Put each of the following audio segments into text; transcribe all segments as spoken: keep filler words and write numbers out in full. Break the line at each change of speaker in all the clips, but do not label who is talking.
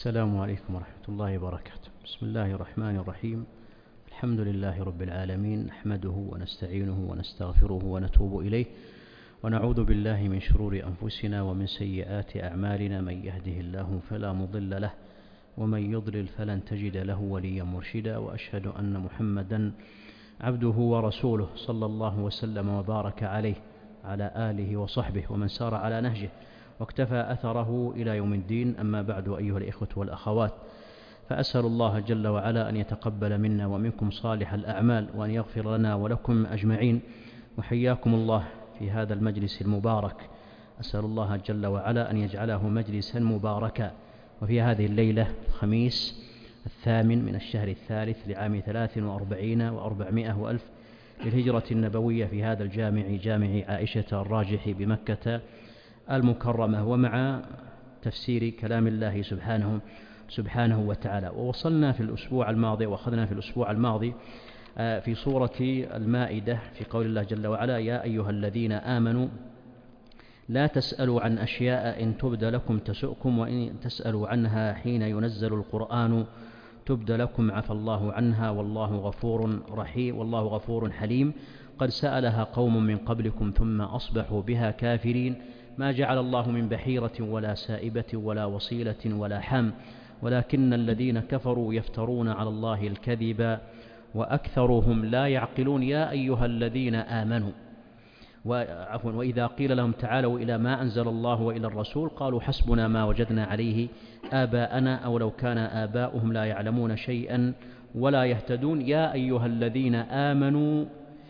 السلام عليكم ورحمة الله وبركاته. بسم الله الرحمن الرحيم. الحمد لله رب العالمين، نحمده ونستعينه ونستغفره ونتوب إليه، ونعوذ بالله من شرور أنفسنا ومن سيئات أعمالنا، من يهده الله فلا مضل له ومن يضلل فلن تجد له وليا مرشدا، وأشهد أن محمدا عبده ورسوله صلى الله وسلم وبارك عليه على آله وصحبه ومن سار على نهجه واكتفى أثره إلى يوم الدين. أما بعد، أيها الإخوة والأخوات، فأسأل الله جل وعلا أن يتقبل منا ومنكم صالح الأعمال، وأن يغفر لنا ولكم أجمعين، وحياكم الله في هذا المجلس المبارك. أسأل الله جل وعلا أن يجعله مجلسا مباركا. وفي هذه الليلة الخميس الثامن من الشهر الثالث لعام ثلاث وأربعين وأربعمائة وألف للهجرة النبوية، في هذا الجامع، جامع عائشة الراجح بمكة المكرمة، ومع تفسير كلام الله سبحانه سبحانه وتعالى. ووصلنا في الأسبوع الماضي وأخذنا في الأسبوع الماضي في سورة المائدة في قول الله جل وعلا: يا أيها الذين آمنوا لا تسألوا عن أشياء إن تبد لكم تسؤكم، وإن تسألوا عنها حين ينزل القرآن تبد لكم عفى الله عنها والله غفور رحيم والله غفور حليم. قد سألها قوم من قبلكم ثم أصبحوا بها كافرين. ما جعل الله من بحيرة ولا سائبة ولا وصيلة ولا حام، ولكن الذين كفروا يفترون على الله الكذب وأكثرهم لا يعقلون. يا أيها الذين آمنوا، وعفوا وإذا قيل لهم تعالوا إلى ما أنزل الله وإلى الرسول قالوا حسبنا ما وجدنا عليه آباءنا أو لو كان آباؤهم لا يعلمون شيئا ولا يهتدون. يا أيها الذين آمنوا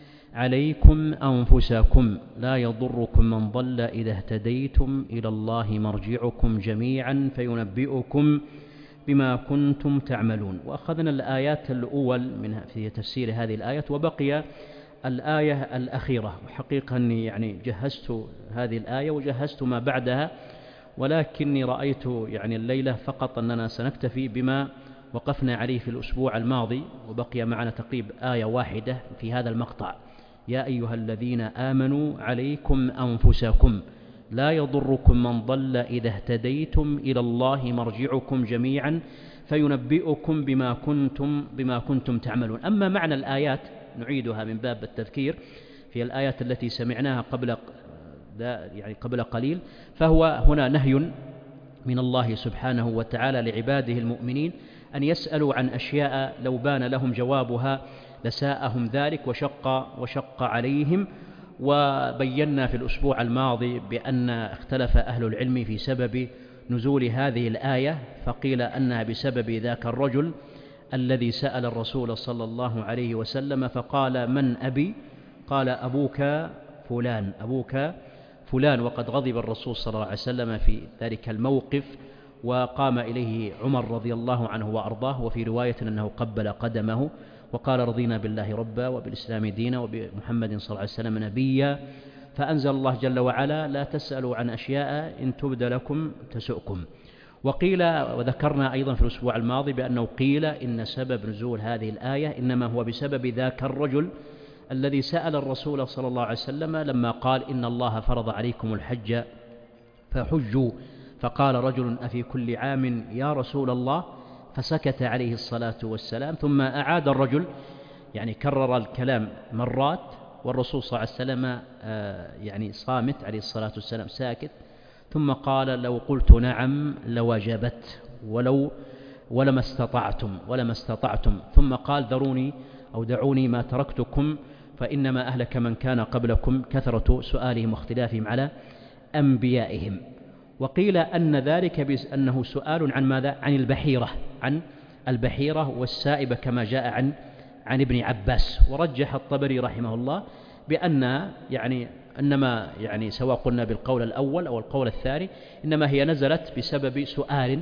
عليكم أنفسكم لا يضركم من ضل إذا اهتديتم إلى الله مرجعكم جميعا فينبئكم بما كنتم تعملون. وأخذنا الآيات الأول من في تفسير هذه الآيات، وبقي الآية الأخيرة. وحقيقة أني يعني جهزت هذه الآية وجهزت ما بعدها، ولكني رأيت يعني الليلة فقط أننا سنكتفي بما وقفنا عليه في الأسبوع الماضي، وبقي معنا تقريب آية واحدة في هذا المقطع: يا أيها الذين آمنوا عليكم أنفسكم لا يضركم من ضل إذا اهتديتم إلى الله مرجعكم جميعا فينبئكم بما كنتم بما كنتم تعملون. أما معنى الآيات نعيدها من باب التذكير في الآيات التي سمعناها قبل يعني قبل قليل، فهو هنا نهي من الله سبحانه وتعالى لعباده المؤمنين أن يسألوا عن أشياء لو بان لهم جوابها لساءهم ذلك وشق وشق عليهم. وبينا في الأسبوع الماضي بأن اختلف أهل العلم في سبب نزول هذه الآية، فقيل أنها بسبب ذاك الرجل الذي سأل الرسول صلى الله عليه وسلم فقال: من أبي؟ قال: أبوك فلان أبوك فلان وقد غضب الرسول صلى الله عليه وسلم في ذلك الموقف، وقام إليه عمر رضي الله عنه وأرضاه، وفي رواية أنه قبل قدمه وقال: رضينا بالله ربا وبالإسلام دينا وبمحمد صلى الله عليه وسلم نبيا. فأنزل الله جل وعلا: لا تسألوا عن أشياء إن تبد لكم تسؤكم. وقيل وذكرنا أيضا في الأسبوع الماضي بأنه قيل إن سبب نزول هذه الآية إنما هو بسبب ذاك الرجل الذي سأل الرسول صلى الله عليه وسلم لما قال: إن الله فرض عليكم الحج فحجوا. فقال رجل: أفي كل عام يا رسول الله؟ فسكت عليه الصلاة والسلام، ثم أعاد الرجل يعني كرر الكلام مرات، والرسول صلى الله عليه وسلم يعني صامت عليه الصلاة والسلام ساكت، ثم قال: لو قلت نعم لوجبت ولو ولما استطعتم ولما استطعتم ثم قال: ذروني أو دعوني ما تركتكم فإنما أهلك من كان قبلكم كثرة سؤالهم واختلافهم على أنبيائهم. وقيل أن ذلك بأنه سؤال عن ماذا؟ عن البحيرة عن البحيرة والسائبة كما جاء عن عن ابن عباس. ورجح الطبري رحمه الله بأن يعني إنما يعني سواء قلنا بالقول الأول أو القول الثاني إنما هي نزلت بسبب سؤال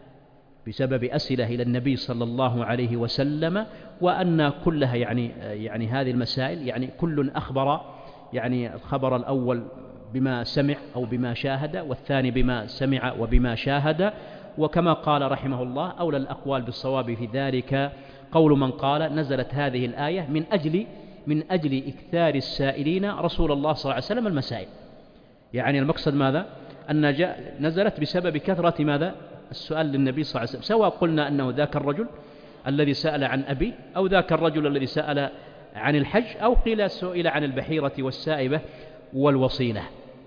بسبب أسئلة إلى النبي صلى الله عليه وسلم، وأن كلها يعني يعني هذه المسائل يعني كل أخبر يعني الخبر الأول بما سمع أو بما شاهد، والثاني بما سمع وبما شاهد. وكما قال رحمه الله: أولى الأقوال بالصواب في ذلك قول من قال نزلت هذه الآية من أجل من أجل إكثار السائلين رسول الله صلى الله عليه وسلم المسائل. يعني المقصد ماذا؟ أن نزلت بسبب كثرة ماذا؟ السؤال للنبي صلى الله عليه وسلم، سواء قلنا أنه ذاك الرجل الذي سأل عن أبي، أو ذاك الرجل الذي سأل عن الحج، أو قيل سئل عن البحيرة والسائبة والوصيلة.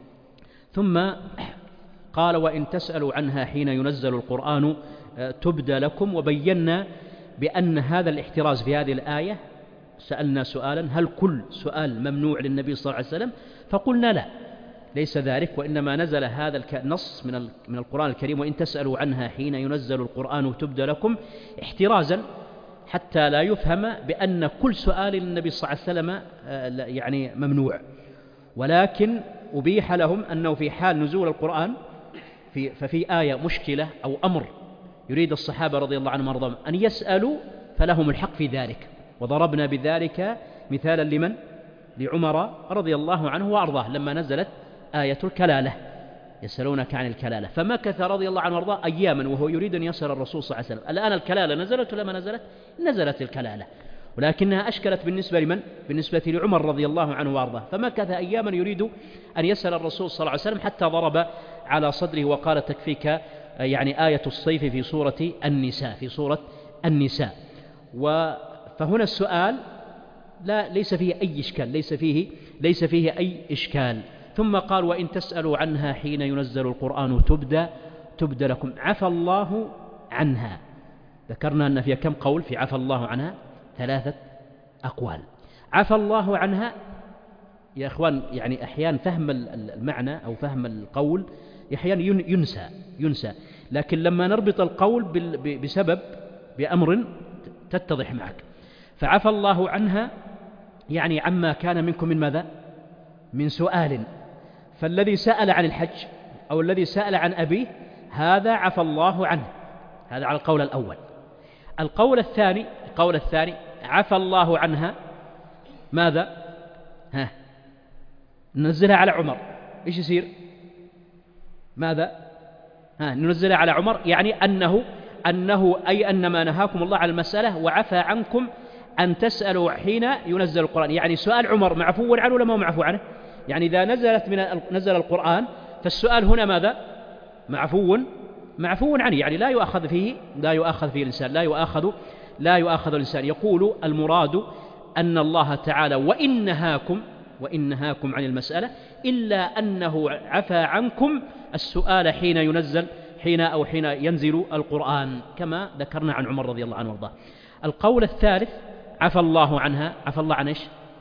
ثم قال وإن تسألوا عنها حين ينزل القرآن تبدى لكم. وبينا بأن هذا الاحتراز في هذه الآية، سألنا سؤالا هل كل سؤال ممنوع للنبي صلى الله عليه وسلم؟ فقلنا لا، ليس ذلك، وإنما نزل هذا النص من من القرآن الكريم وإن تسألوا عنها حين ينزل القرآن تبدى لكم، احترازا حتى لا يفهم بأن كل سؤال للنبي صلى الله عليه وسلم يعني ممنوع، ولكن أبيح لهم أنه في حال نزول القرآن في ففي آية مشكلة أو أمر يريد الصحابة رضي الله عنهم وارضاهم أن يسألوا فلهم الحق في ذلك. وضربنا بذلك مثالا لمن؟ لعمر رضي الله عنه وأرضاه لما نزلت آية الكلالة، يسألونك عن الكلالة، فمكث رضي الله عنه وارضاه أياما وهو يريد أن يسأل الرسول صلى الله عليه وسلم. الآن الكلالة نزلت ولا ما نزلت؟ نزلت الكلالة، ولكنها أشكلت بالنسبة لمن؟ بالنسبة لعمر رضي الله عنه وارضاه، فمكث أياما يريد أن يسأل الرسول صلى الله عليه وسلم حتى ضرب على صدره وقال تكفيك يعني آية الصيف في سورة النساء في سورة النساء. فهنا السؤال لا ليس فيه أي إشكال، ليس فيه ليس فيه أي إشكال. ثم قال وإن تسألوا عنها حين ينزل القرآن تبدى تبدى لكم. عفى الله عنها، ذكرنا أن فيها كم قول في عفى الله عنها؟ ثلاثة أقوال. عفى الله عنها يا إخوان، يعني أحيانا فهم المعنى أو فهم القول أحيانا ينسى ينسى لكن لما نربط القول بسبب بأمر تتضح معك. فعفى الله عنها يعني عما كان منكم من ماذا؟ من سؤال. فالذي سأل عن الحج أو الذي سأل عن أبيه هذا عفى الله عنه، هذا على القول الأول. القول الثاني القول الثاني عفى الله عنها ماذا؟ ها ننزلها على عمر، إيش يصير؟ ماذا؟ ها ننزلها على عمر، يعني أنه أنه أي أن ما نهاكم الله عن المسألة وعفى عنكم أن تسألوا حين ينزل القرآن، يعني سؤال عمر معفو عنه ولا ما معفو عنه؟ يعني إذا نزلت من نزل القرآن فالسؤال هنا ماذا؟ معفو معفو عنه، يعني لا يؤخذ فيه لا يؤخذ فيه الإنسان لا يؤخذ لا يؤخذ الإنسان. يقول المراد أن الله تعالى وإن نهاكم وإن نهاكم عن المسألة إلا أنه عفى عنكم السؤال حين ينزل حين أو حين ينزل القرآن، كما ذكرنا عن عمر رضي الله عنه وارضاه. القول الثالث عفى الله عنها، عفى الله عن إيش؟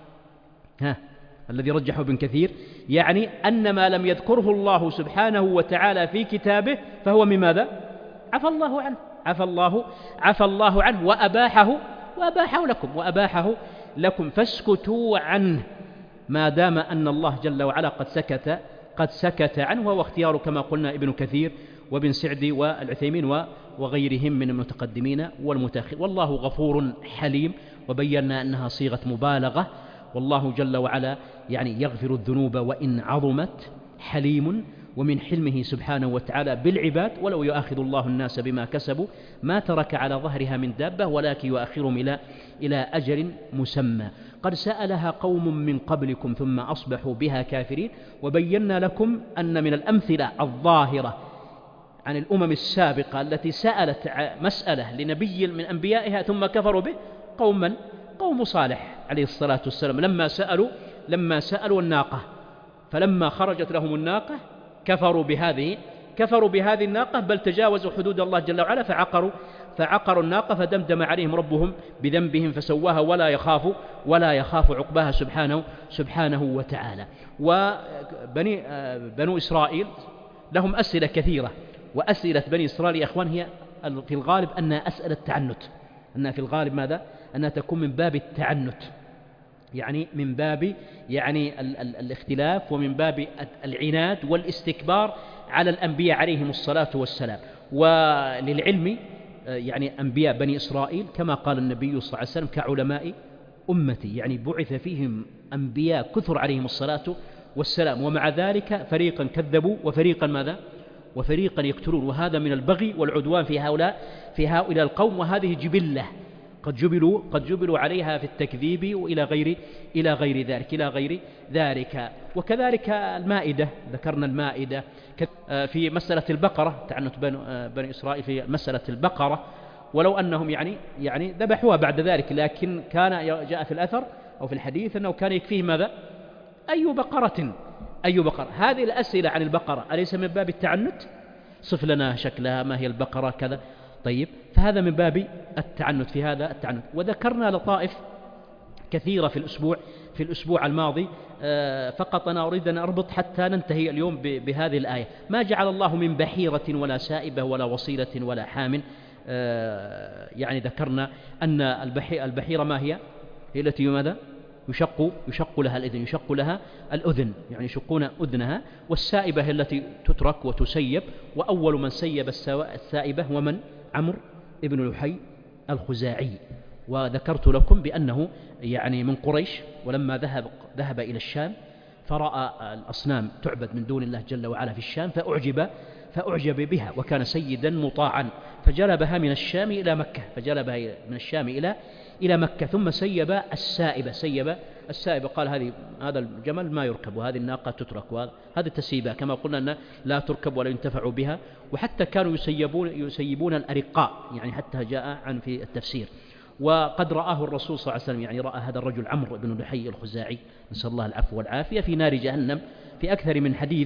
ها الذي رجحه ابن كثير، يعني أن ما لم يذكره الله سبحانه وتعالى في كتابه فهو من ماذا؟ عفى الله عنه عفى الله عفى الله عنه وأباحه وأباحه لكم وأباحه لكم فاسكتوا عنه ما دام أن الله جل وعلا قد سكت قد سكت عنه. وهو اختيار كما قلنا ابن كثير وابن سعدي والعثيمين وغيرهم من المتقدمين والمتأخرين. والله غفور حليم، وبينا أنها صيغة مبالغة، والله جل وعلا يعني يغفر الذنوب وإن عظمت، حليم ومن حلمه سبحانه وتعالى بالعباد ولو يؤاخذ الله الناس بما كسبوا ما ترك على ظهرها من دابة ولكن يؤخرهم إلى إلى أجل مسمى. قد سألها قوم من قبلكم ثم أصبحوا بها كافرين. وبينا لكم أن من الأمثلة الظاهرة عن الأمم السابقة التي سألت مسألة لنبي من أنبيائها ثم كفروا به قوم من؟ قوم صالح عليه الصلاة والسلام، لما سألوا لما سألوا الناقة فلما خرجت لهم الناقة كفروا بهذه كفروا بهذه الناقة، بل تجاوزوا حدود الله جل وعلا فعقروا فعقروا الناقة فدمدم عليهم ربهم بذنبهم فسواها ولا يخاف ولا يخاف عقباها سبحانه سبحانه وتعالى. وبني بنو إسرائيل لهم أسئلة كثيرة، وأسئلة بني إسرائيل يا أخوان هي في الغالب أنها أسئلة تعنت، أنها في الغالب ماذا؟ أنها تكون من باب التعنت، يعني من باب يعني ال ال الاختلاف ومن باب العناد والاستكبار على الأنبياء عليهم الصلاة والسلام. وللعلم يعني أنبياء بني إسرائيل كما قال النبي صلى الله عليه وسلم كعلماء أمتي، يعني بعث فيهم أنبياء كثر عليهم الصلاة والسلام، ومع ذلك فريقا كذبوا وفريقا ماذا؟ وفريقا يقتلون. وهذا من البغي والعدوان في هؤلاء في هؤلاء القوم، وهذه جبلة
قد جبلوا قد جبلوا عليها في التكذيب وإلى غير إلى غير ذلك إلى غير ذلك. وكذلك المائدة، ذكرنا المائدة في مسألة البقرة، تعنت بني إسرائيل في مسألة البقرة، ولو أنهم يعني يعني ذبحوها بعد ذلك، لكن كان جاء في الأثر أو في الحديث أنه كان يكفيه ماذا؟ أي بقرة أي بقرة. هذه الأسئلة عن البقرة أليس من باب التعنت؟ صف لنا شكلها، ما هي البقرة كذا. طيب، فهذا من باب التعنت، في هذا التعنت. وذكرنا لطائف كثيرة في الأسبوع في الأسبوع الماضي، فقط أنا أريد أن أربط حتى ننتهي اليوم بهذه الآية. ما جعل الله من بحيرة ولا سائبة ولا وصيلة ولا حام. يعني ذكرنا أن البحيرة ما هي؟ هي التي ماذا؟ يشق يشق لها الأذن يشق لها الأذن يعني يشقون أذنها. والسائبة هي التي تترك وتسيب، وأول من سيب السائبة هو من؟ عمرو بن لحي الخزاعي. وذكرت لكم بأنه يعني من قريش، ولما ذهب ذهب إلى الشام فرأى الأصنام تعبد من دون الله جل وعلا في الشام، فأعجب فأعجب بها، وكان سيدا مطاعا، فجلبها من الشام إلى مكة فجلبها من الشام إلى إلى مكة ثم سيب السائبة سيب السائبة قال هذه هذا الجمل ما يركب، وهذه الناقة تترك، وهذا التسيبة كما قلنا أن لا تركب ولا ينتفع بها. وحتى كانوا يسيبون يسيبون الأرقاء، يعني حتى جاء عن في التفسير. وقد رآه الرسول صلى الله عليه وسلم، يعني رأى هذا الرجل عمرو بن لحي الخزاعي نسأل الله العفو والعافية في نار جهنم في أكثر من حديث.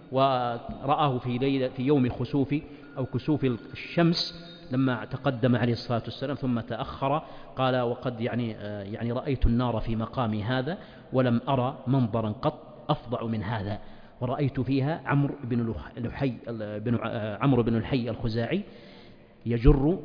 ورآه في ليلة في يوم خسوف أو كسوف الشمس لما تقدم عليه الصلاة والسلام ثم تأخر، قال وقد يعني يعني رأيت النار في مقامي هذا ولم أرى منظرا قط أفظع من هذا. ورأيت فيها عمرو بن لحي بن عمرو بن لحي الخزاعي يجر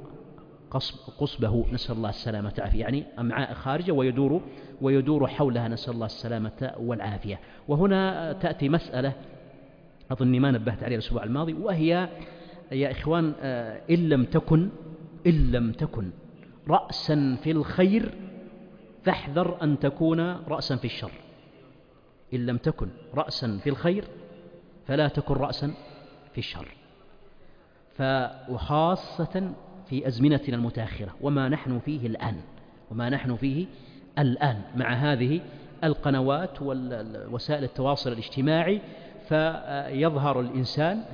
قصبه نسأل الله السلامة والعافية، يعني أمعاء خارجة ويدور ويدور حولها نسأل الله السلامة والعافية. وهنا تأتي مسألة أظني ما نبهت عليها الأسبوع الماضي، وهي يا إخوان إن لم تكن إن لم تكن رأسا في الخير فاحذر أن تكون رأسا في الشر. إن لم تكن رأسا في الخير فلا تكن رأسا في الشر. وخاصة في أزمنتنا المتأخرة وما نحن فيه الآن وما نحن فيه الآن مع هذه القنوات ووسائل التواصل الاجتماعي، فيظهر الإنسان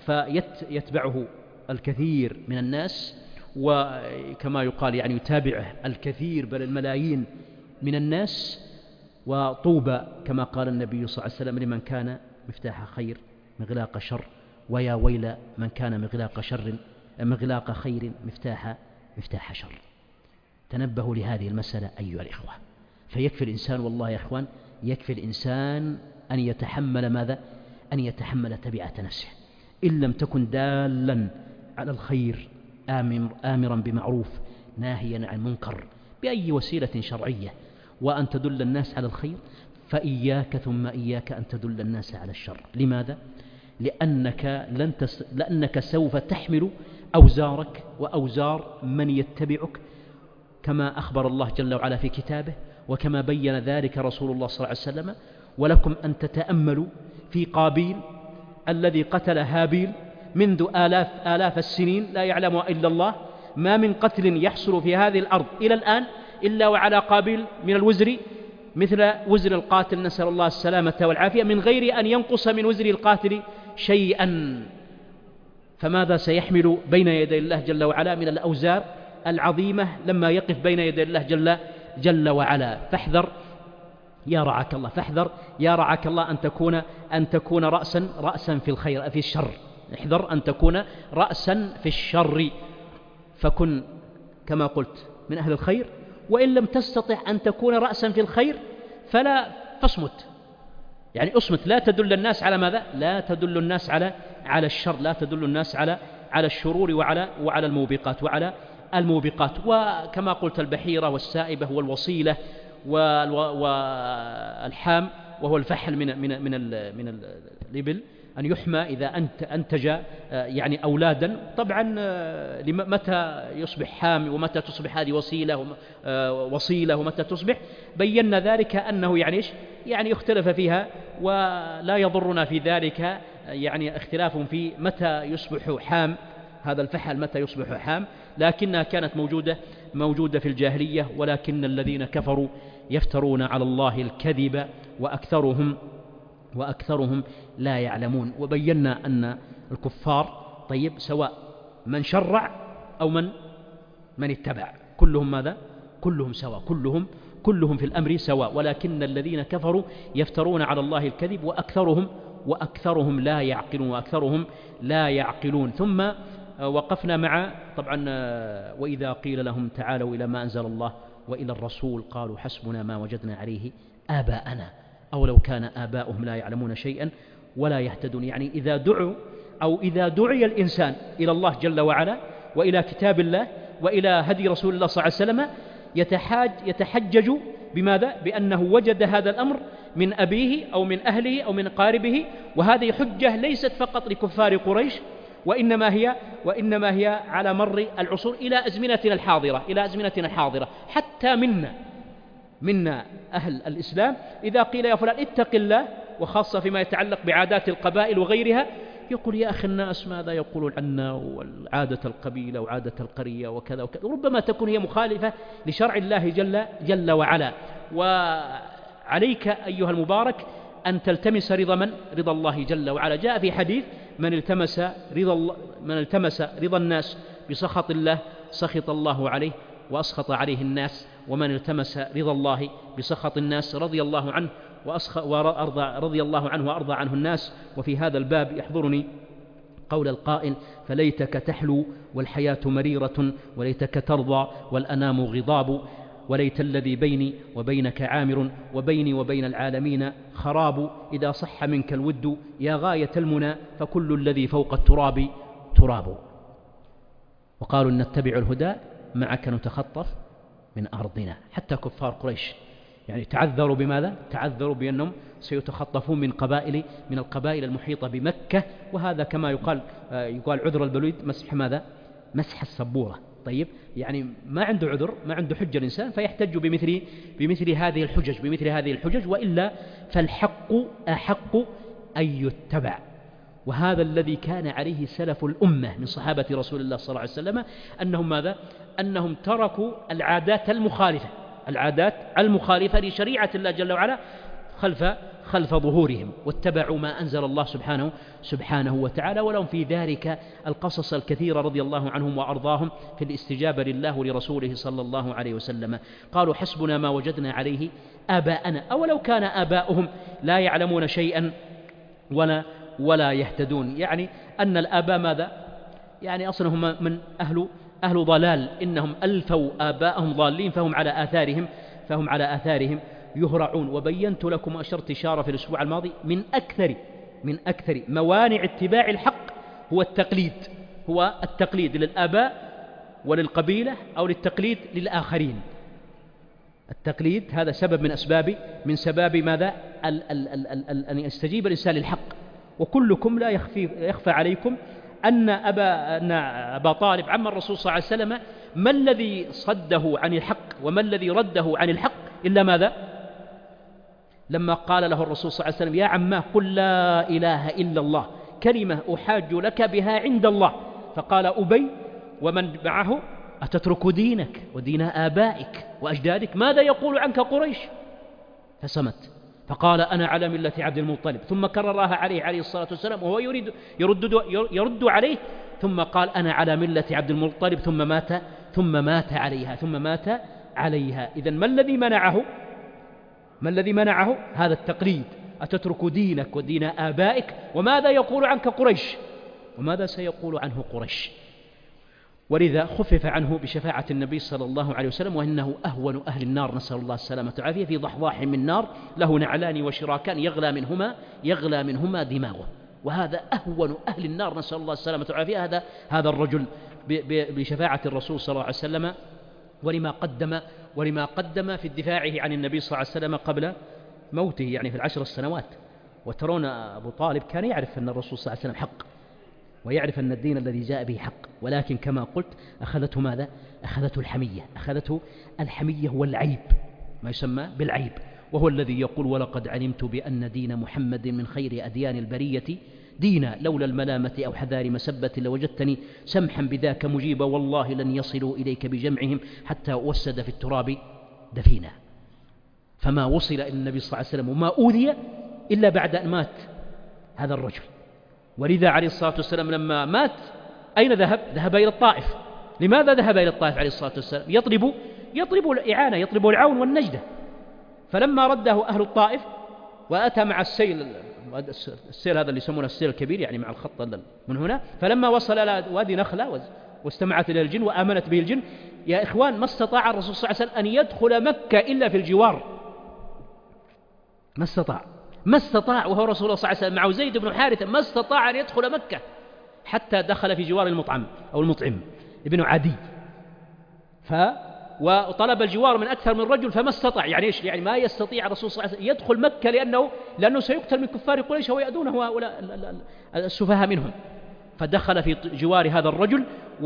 فيتبعه الكثير من الناس، وكما يقال يعني يتابعه الكثير بل الملايين من الناس. وطوبى كما قال النبي صلى الله عليه وسلم لمن كان مفتاح خير مغلاق شر، ويا ويل من كان مغلاق شر مغلاق خير مفتاح مفتاح شر. تنبهوا لهذه المسألة أيها الإخوة. فيكفي الإنسان والله يا إخوان يكفي الإنسان أن يتحمل ماذا؟ أن يتحمل تبعة نفسه. إن لم تكن دالا على الخير آمرا بمعروف ناهيا عن منكر بأي وسيلة شرعية، وأن تدل الناس على الخير، فإياك ثم إياك أن تدل الناس على الشر. لماذا؟ لأنك, لن تس... لأنك سوف تحمل أوزارك وأوزار من يتبعك، كما أخبر الله جل وعلا في كتابه، وكما بين ذلك رسول الله صلى الله عليه وسلم. ولكم أن تتأملوا في قابيل الذي قتل هابيل منذ آلاف آلاف السنين لا يعلمها إلا الله. ما من قتل يحصل في هذه الأرض إلى الآن إلا وعلى قابيل من الوزر مثل وزر القاتل نسأل الله السلامة والعافية، من غير أن ينقص من وزر القاتل شيئا. فماذا سيحمل بين يدي الله جل وعلا من الأوزار العظيمة لما يقف بين يدي الله جل, جل وعلا؟ فاحذر يا رعاك الله فاحذر يا رعاك الله أن تكون أن تكون رأسا رأسا في الخير في الشر. احذر أن تكون رأسا في الشر، فكن كما قلت من أهل الخير. وإن لم تستطع أن تكون رأسا في الخير فلا فاصمت، يعني اصمت، لا تدل الناس على ماذا؟ لا تدل الناس على على الشر، لا تدل الناس على على الشرور وعلى وعلى الموبقات وعلى الموبقات. وكما قلت البحيرة والسائبة والوصيلة والحام، وهو الفحل من من من من الإبل، أن يحمى إذا أنت أنتج يعني أولادا. طبعا متى يصبح حام ومتى تصبح هذه وصيلة وصيلة ومتى تصبح بينا ذلك أنه يعني إيش يعني يختلف فيها، ولا يضرنا في ذلك يعني اختلاف في متى يصبح حام هذا الفحل متى يصبح حام، لكنها كانت موجودة موجودة في الجاهلية، ولكن الذين كفروا يفترون على الله الكذب وأكثرهم وأكثرهم لا يعلمون. وبينا أن الكفار طيب سواء من شرع أو من من اتبع، كلهم ماذا؟ كلهم سواء، كلهم كلهم في الأمر سواء، ولكن الذين كفروا يفترون على الله الكذب وأكثرهم وأكثرهم لا يعقلون وأكثرهم لا يعقلون. ثم وقفنا مع طبعا وإذا قيل لهم تعالوا إلى ما أنزل الله وإلى الرسول قالوا حسبنا ما وجدنا عليه آباءنا أو لو كان آباؤهم لا يعلمون شيئا ولا يهتدون. يعني إذا دعوا أو إذا دعي الإنسان إلى الله جل وعلا وإلى كتاب الله وإلى هدي رسول الله صلى الله عليه وسلم يتحاج يتحجج بماذا؟ بأنه وجد هذا الأمر من أبيه أو من أهله أو من قاربه، وهذه حجة ليست فقط لكفار قريش، وإنما هي وإنما هي على مر العصور إلى أزمنتنا الحاضرة إلى أزمنتنا الحاضرة حتى منا منا أهل الإسلام إذا قيل يا فلان اتق الله، وخاصة فيما يتعلق بعادات القبائل وغيرها، يقول يا أخي الناس ماذا يقولون عنا وعادة القبيلة وعادة القرية وكذا وكذا، وربما تكون هي مخالفة لشرع الله جل, جل وعلا. وعليك أيها المبارك أن تلتمس رضا من؟ رضا الله جل وعلا. جاء في حديث من التمس رضا الله من التمس رضا الناس بسخط الله سخط الله عليه وأسخط عليه الناس، ومن التمس رضا الله بسخط الناس رضي الله عنه وأرضى رضي الله عنه وأرضى عنه الناس. وفي هذا الباب يحضرني قول القائل فليتك تحلو والحياة مريرة وليتك ترضى والأنام غضاب، وليت الذي بيني وبينك عامر وبيني وبين العالمين خراب، إذا صح منك الود يا غاية المنى فكل الذي فوق التراب تراب. وقالوا نتبع الهدى معك نتخطف من أرضنا. حتى كفار قريش يعني تعذروا بماذا؟ تعذروا بأنهم سيتخطفون من قبائل من القبائل المحيطة بمكة، وهذا كما يقال يقال عذر البليد مسح ماذا؟ مسح السبورة. طيب يعني ما عنده عذر، ما عنده حجة الإنسان، فيحتج بمثل بمثل هذه الحجج بمثل هذه الحجج وإلا فالحق أحق أن يتبع. وهذا الذي كان عليه سلف الأمة من صحابة رسول الله صلى الله عليه وسلم، أنهم ماذا؟ أنهم تركوا العادات المخالفة العادات المخالفة لشريعة الله جل وعلا خلف خلف ظهورهم، واتبعوا ما أنزل الله سبحانه سبحانه وتعالى، ولهم في ذلك القصص الكثيرة رضي الله عنهم وأرضاهم في الاستجابة لله ولرسوله صلى الله عليه وسلم. قالوا حسبنا ما وجدنا عليه آباءنا أولو كان آباؤهم لا يعلمون شيئا ولا ولا يهتدون. يعني أن الآباء ماذا؟ يعني أصلا هم من أهل أهل ضلال، إنهم ألفوا آباءهم ضالين فهم على آثارهم فهم على آثارهم يهرعون. وبينت لكم أشرت إشارة في الأسبوع الماضي من أكثر من أكثر موانع اتباع الحق هو التقليد هو التقليد للآباء وللقبيلة أو للتقليد للآخرين. التقليد هذا سبب من أسباب من سباب ماذا؟ أن يستجيب الإنسان للحق. وكلكم لا يخفي يخفى عليكم أن أبا, أن أبا طالب عم الرسول صلى الله عليه وسلم ما الذي صده عن الحق وما الذي رده عن الحق إلا ماذا؟ لما قال له الرسول صلى الله عليه وسلم يا عماه قل لا إله إلا الله كلمة أحاج لك بها عند الله، فقال أبي ومن معه أتترك دينك ودين آبائك وأجدادك ماذا يقول عنك قريش؟ فسمت، فقال أنا على ملة عبد المطلب، ثم كررها عليه عليه الصلاة والسلام وهو يريد يرد, يرد عليه، ثم قال أنا على ملة عبد المطلب ثم مات ثم مات عليها ثم مات عليها. إذن ما الذي منعه؟ ما الذي منعه؟ هذا التقليد. أتترك دينك ودين آبائك وماذا يقول عنك قريش؟ وماذا سيقول عنه قريش؟ ولذا خفف عنه بشفاعة النبي صلى الله عليه وسلم، وإنه أهون أهل النار نسأل الله السلامة والعافية في ضحضاح من نار له نعلان وشراكان يغلى منهما يغلى منهما دماغه، وهذا أهون أهل النار نسأل الله السلامة والعافية هذا هذا الرجل بشفاعة الرسول صلى الله عليه وسلم ولما قدم ولما قدم في دفاعه عن النبي صلى الله عليه وسلم قبل موته يعني في العشر السنوات. وترون أبو طالب كان يعرف أن الرسول صلى الله عليه وسلم حق ويعرف أن الدين الذي جاء به حق، ولكن كما قلت أخذته ماذا؟ أخذته الحمية أخذته الحمية والعيب، ما يسمى بالعيب، وهو الذي يقول ولقد علمت بأن دين محمد من خير أديان البرية دينا لولا الملامة أو حذار مسبة لوجدتني سمحا بذاك مجيبا والله لن يصلوا إليك بجمعهم حتى أوسد في التراب دفينا. فما وصل إلى النبي صلى الله عليه وسلم وما أوذي إلا بعد أن مات هذا الرجل. ولذا عليه الصلاة والسلام لما مات أين ذهب؟ ذهب إلى الطائف. لماذا ذهب إلى الطائف عليه الصلاة والسلام؟ يطلب يطلب الإعانة، يطلب العون والنجدة. فلما رده أهل الطائف وأتى مع السيل، السيل هذا اللي يسمونه السيل الكبير يعني مع الخط من هنا، فلما وصل إلى وادي نخلة واستمعت إلى الجن وآمنت به الجن، يا إخوان ما استطاع الرسول صلى الله عليه وسلم أن يدخل مكة إلا في الجوار، ما استطاع ما استطاع وهو رسول الله صلى الله عليه وسلم معه زيد بن حارثة ما استطاع أن يدخل مكة حتى دخل في جوار المطعم أو المطعم ابن عدي، ف وطلب الجوار من أكثر من رجل فما استطاع. يعني إيش؟ يعني ما يستطيع الرسول صلى الله عليه وسلم يدخل مكة لأنه لأنه سيقتل من كفار قريش ويأذونه هؤلاء السفهاء منهم. فدخل في جوار هذا الرجل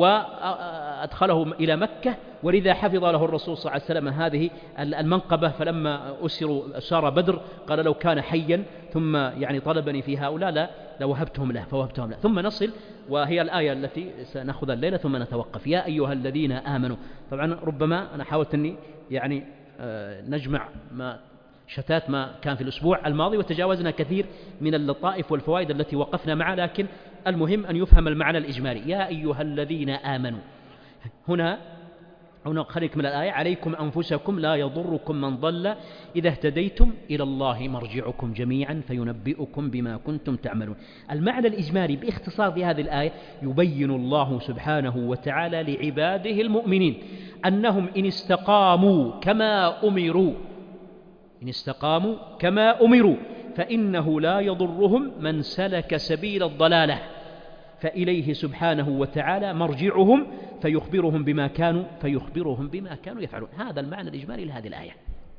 وأدخله إلى مكة، ولذا حفظ له الرسول صلى الله عليه وسلم هذه المنقبة. فلما أسروا أسار بدر قال لو كان حيا ثم يعني طلبني في هؤلاء لا لوهبتهم له فوهبتهم له. ثم نصل وهي الآية التي سنأخذ الليلة ثم نتوقف. يا أيها الذين آمنوا. طبعا ربما أنا حاولت أني يعني نجمع ما شتات ما كان في الأسبوع الماضي وتجاوزنا كثير من اللطائف والفوائد التي وقفنا معها، لكن المهم أن يفهم المعنى الإجمالي. يا أيها الذين آمنوا هنا هنا خليك من الآية عليكم أنفسكم لا يضركم من ضل إذا اهتديتم إلى الله مرجعكم جميعا فينبئكم بما كنتم تعملون. المعنى الإجمالي باختصار في هذه الآية يبين الله سبحانه وتعالى لعباده المؤمنين أنهم إن استقاموا كما أمروا إن استقاموا كما أمروا فإنه لا يضرهم من سلك سبيل الضلالة، فإليه سبحانه وتعالى مرجعهم فيخبرهم بما كانوا فيخبرهم بما كانوا يفعلون. هذا المعنى الإجمالي لهذه الآية.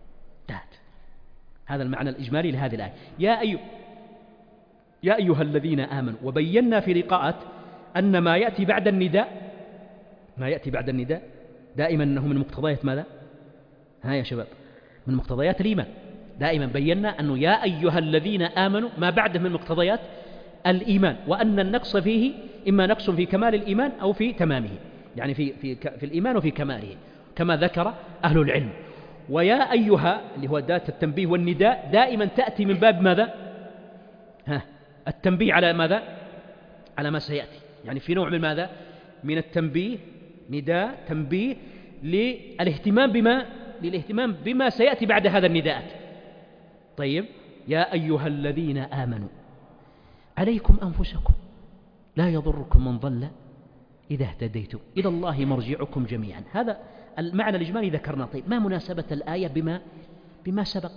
هذا المعنى الإجمالي لهذه الآية. يا أيها يا أيها الذين آمنوا. وبينا في لقاءات أن ما يأتي بعد النداء ما يأتي بعد النداء دائما أنه من مقتضيات ماذا؟ ها يا شباب، من مقتضيات الإيمان. دائما بينا أنه يا أيها الذين آمنوا ما بعده من مقتضيات الإيمان، وأن النقص فيه إما نقص في كمال الإيمان أو في تمامه، يعني في في في الإيمان وفي كماله كما ذكر أهل العلم. ويا أيها اللي هو ذات التنبيه والنداء دائما تأتي من باب ماذا؟ ها التنبيه على ماذا؟ على ما سيأتي، يعني في نوع من ماذا؟ من التنبيه، نداء تنبيه للاهتمام بما للاهتمام بما سيأتي بعد هذا النداءات. طيب يا أيها الذين آمنوا عليكم أنفسكم لا يضركم من ضل إذا اهتديتم إلى الله مرجعكم جميعا. هذا المعنى الإجمالي ذكرنا. طيب ما مناسبة الآية بما بما سبق؟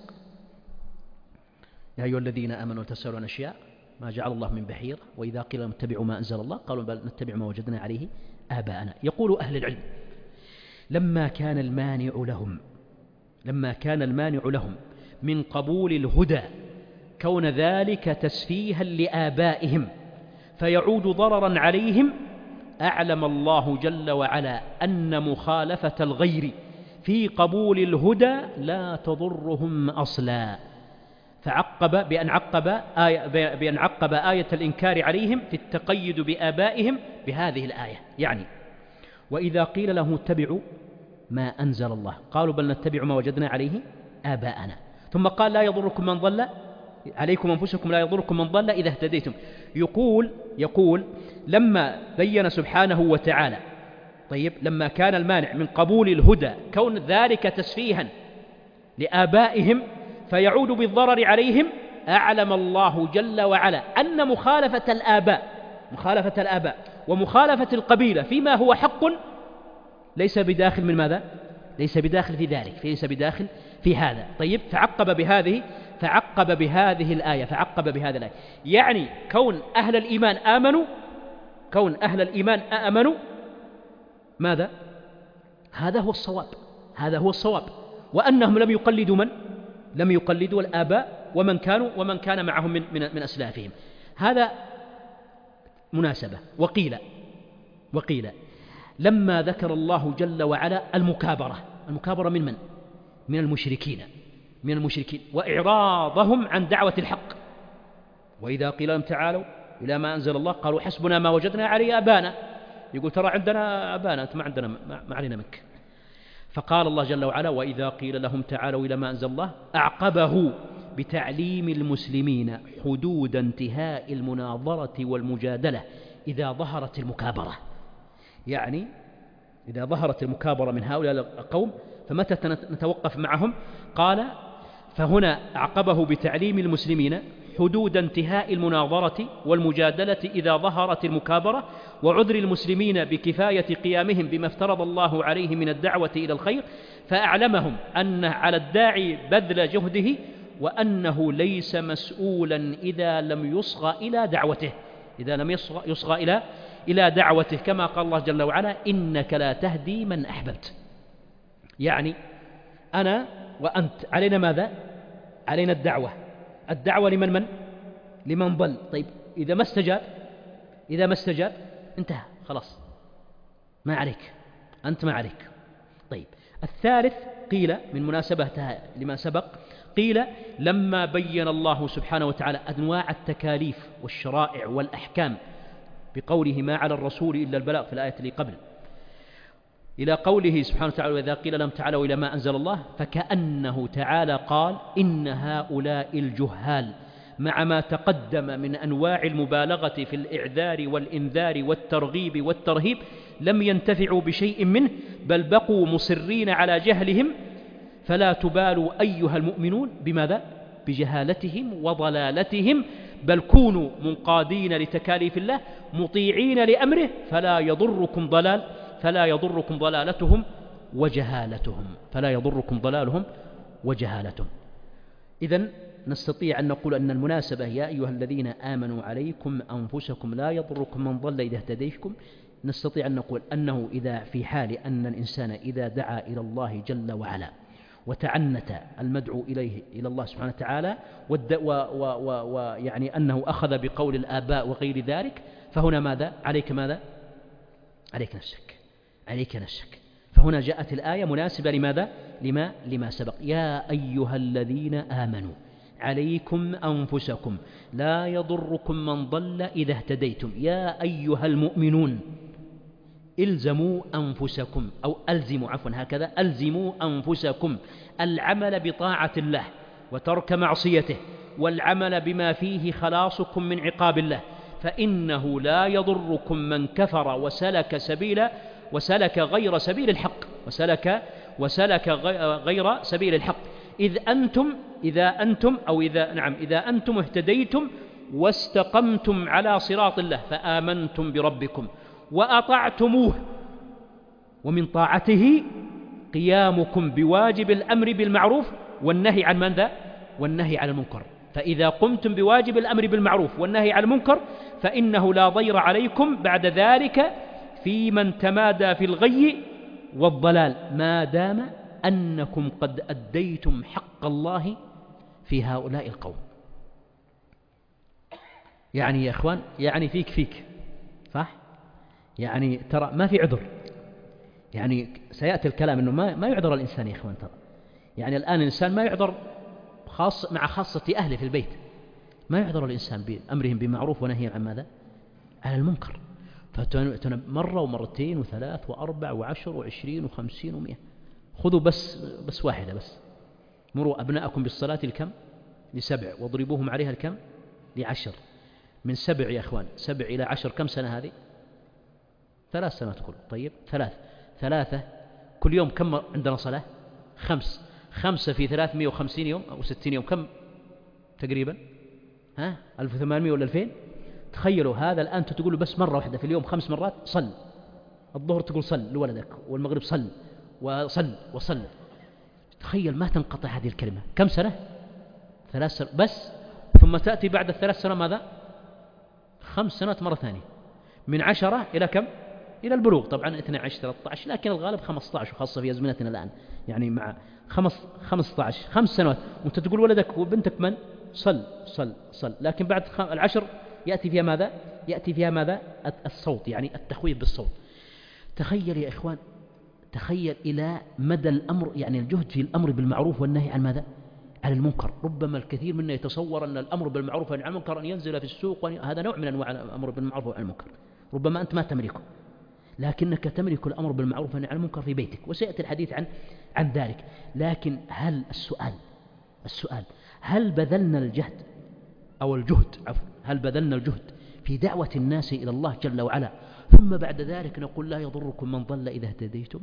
يا أيها الذين آمنوا تسألون أشياء ما جعل الله من بحيرة وإذا قيل لهم اتبعوا ما أنزل الله قالوا بل نتبع ما وجدنا عليه آباءنا. يقول أهل العلم لما كان المانع لهم لما كان المانع لهم من قبول الهدى كون ذلك تسفيها لآبائهم فيعود ضررا عليهم، أعلم الله جل وعلا أن مخالفة الغير في قبول الهدى لا تضرهم أصلا، فعقب بأن عقب آية, بأن عقب آية الإنكار عليهم في التقيد بآبائهم بهذه الآية. يعني وإذا قيل له اتبعوا ما أنزل الله قالوا بل نتبع ما وجدنا عليه آباءنا. ثم قال لا يضركم من ضل عليكم أنفسكم لا يضركم من ضل إذا اهتديتم. يقول يقول لما بين سبحانه وتعالى طيب لما كان المانع من قبول الهدى كون ذلك تسفيها لآبائهم فيعود بالضرر عليهم، أعلم الله جل وعلا أن مخالفة الآباء مخالفة الآباء ومخالفة القبيلة فيما هو حق ليس بداخل من ماذا؟ ليس بداخل في ذلك، ليس بداخل في هذا. طيب فعقب بهذه فعقب بهذه الآية فعقب بهذه الآية يعني كون أهل الإيمان آمنوا كون أهل الإيمان آمنوا ماذا؟ هذا هو الصواب هذا هو الصواب وأنهم لم يقلدوا من؟ لم يقلدوا الآباء ومن كانوا ومن كان معهم من من, من أسلافهم. هذا مناسبة. وقيل وقيل لما ذكر الله جل وعلا المكابرة المكابرة من من؟ من المشركين من المشركين وإعراضهم عن دعوة الحق، وإذا قيل لهم تعالوا إلى ما أنزل الله قالوا حسبنا ما وجدنا عليه آبانا. يقول ترى عندنا آبانا، أنت ما عندنا، ما علينا منك. فقال الله جل وعلا وإذا قيل لهم تعالوا إلى ما أنزل الله أعقبه بتعليم المسلمين حدود انتهاء المناظرة والمجادلة إذا ظهرت المكابرة. يعني إذا ظهرت المكابرة من هؤلاء القوم فمتى نتوقف معهم؟ قال فهنا أعقبه بتعليم المسلمين حدود انتهاء المناظرة والمجادلة إذا ظهرت المكابرة، وعذر المسلمين بكفاية قيامهم بما افترض الله عليه من الدعوة إلى الخير، فأعلمهم أن على الداعي بذل جهده، وأنه ليس مسؤولا إذا لم يصغى إلى دعوته، إذا لم يصغى, يصغى إلى إلى دعوته، كما قال الله جل وعلا إنك لا تهدي من أحببت. يعني أنا وأنت علينا ماذا؟ علينا الدعوة. الدعوة لمن من؟ لمن ضل. طيب إذا ما استجاب، إذا ما استجاب انتهى خلاص، ما عليك، أنت ما عليك. طيب الثالث قيل من مناسبتها لما سبق، قيل لما بين الله سبحانه وتعالى أنواع التكاليف والشرائع والأحكام بقوله ما على الرسول إلا البلاغ في الآية اللي قبل، إلى قوله سبحانه وتعالى وإذا قيل لهم تعالوا إلى ما أنزل الله، فكأنه تعالى قال إن هؤلاء الجهال مع ما تقدم من أنواع المبالغة في الإعذار والإنذار والترغيب والترهيب لم ينتفعوا بشيء منه، بل بقوا مصرين على جهلهم، فلا تبالوا أيها المؤمنون بماذا؟ بجهالتهم وضلالتهم، بل كونوا منقادين لتكاليف الله مطيعين لأمره، فلا يضركم ضلال فلا يضركم ضلالتهم وجهالتهم فلا يضركم ضلالهم وجهالتهم. إذن نستطيع أن نقول أن المناسبة يا أيها الذين آمنوا عليكم أنفسكم لا يضركم من ضل إذا اهتديتم، نستطيع أن نقول أنه إذا في حال أن الإنسان إذا دعا إلى الله جل وعلا وتعنت المدعو إليه إلى الله سبحانه وتعالى ويعني أنه أخذ بقول الآباء وغير ذلك، فهنا ماذا؟ عليك ماذا؟ عليك نفسك، عليك نفسك. فهنا جاءت الآية مناسبة لماذا؟ لما لما سبق، يا أيها الذين آمنوا عليكم أنفسكم لا يضركم من ضل إذا اهتديتم، يا أيها المؤمنون إلزموا أنفسكم أو ألزموا عفوا هكذا ألزموا أنفسكم العمل بطاعة الله وترك معصيته، والعمل بما فيه خلاصكم من عقاب الله، فإنه لا يضركم من كفر وسلك سبيلا وسلك غير سبيل الحق وسلك وسلك غير سبيل الحق، إذ أنتم إذا أنتم أو إذا نعم إذا أنتم اهتديتم واستقمتم على صراط الله فآمنتم بربكم وأطعتموه، ومن طاعته قيامكم بواجب الأمر بالمعروف والنهي عن من ذا؟ والنهي عن المنكر. فإذا قمتم بواجب الأمر بالمعروف والنهي عن المنكر فإنه لا ضير عليكم بعد ذلك في من تمادى في الغي والضلال، ما دام أنكم قد أديتم حق الله في هؤلاء القوم. يعني يا إخوان يعني فيك فيك صح؟ يعني ترى ما في عذر، يعني سيأتي الكلام أنه ما, ما يعذر الإنسان يا إخوان. ترى يعني الآن الإنسان ما يعذر خاص مع خاصة أهله في البيت، ما يعذر الإنسان بأمرهم بمعروف ونهي عن ماذا؟ على المنكر. مرة ومرتين وثلاث وأربع وعشر وعشرين وخمسين ومئة. خذوا بس بس واحدة بس، مروا أبناءكم بالصلاة الكم؟ لسبع، واضربوهم عليها الكم؟ لعشر. من سبع يا أخوان، سبع إلى عشر كم سنة هذه؟ ثلاث سنوات كل. طيب ثلاث ثلاثة كل يوم كم عندنا صلاة؟ خمس. خمسة في ثلاثمائة وخمسين يوم أو ستين يوم كم تقريبا؟ ها ألف وثمانمائة ولا ألفين؟ تخيلوا هذا الآن تقول بس مرة واحدة في اليوم خمس مرات صل. الظهر تقول صل لولدك، والمغرب صل وصل وصل. تخيل ما تنقطع هذه الكلمة. كم سنة؟ ثلاث سنة بس. ثم تأتي بعد الثلاث سنة ماذا؟ خمس سنوات مرة ثانية، من عشرة إلى كم؟ إلى البلوغ. طبعا اثني عشر ثلاثة عشر، لكن الغالب خمسة عشر، وخاصة في أزمنتنا الآن يعني مع خمس خمسة عشر خمس سنوات، وأنت تقول ولدك وبنتك من؟ صل صل صل. لكن بعد العشر يأتي فيها ماذا؟ يأتي فيها ماذا؟ الصوت، يعني التخويف بالصوت. تخيل يا إخوان، تخيل إلى مدى الأمر، يعني الجهد في الأمر بالمعروف والنهي عن ماذا؟ على المنكر. ربما الكثير منا يتصور أن الأمر بالمعروف والنهي عن المنكر أن ينزل في السوق، هذا نوع من أنواع الأمر بالمعروف والنهي عن المنكر، ربما أنت ما تملكه، لكنك تملك الأمر بالمعروف والنهي عن المنكر في بيتك، وسيأتي الحديث عن عن ذلك. لكن هل السؤال السؤال هل بذلنا الجهد أو الجهد عفوا هل بذلنا الجهد في دعوة الناس إلى الله جل وعلا، ثم بعد ذلك نقول لا يضركم من ضل إذا اهتديتم؟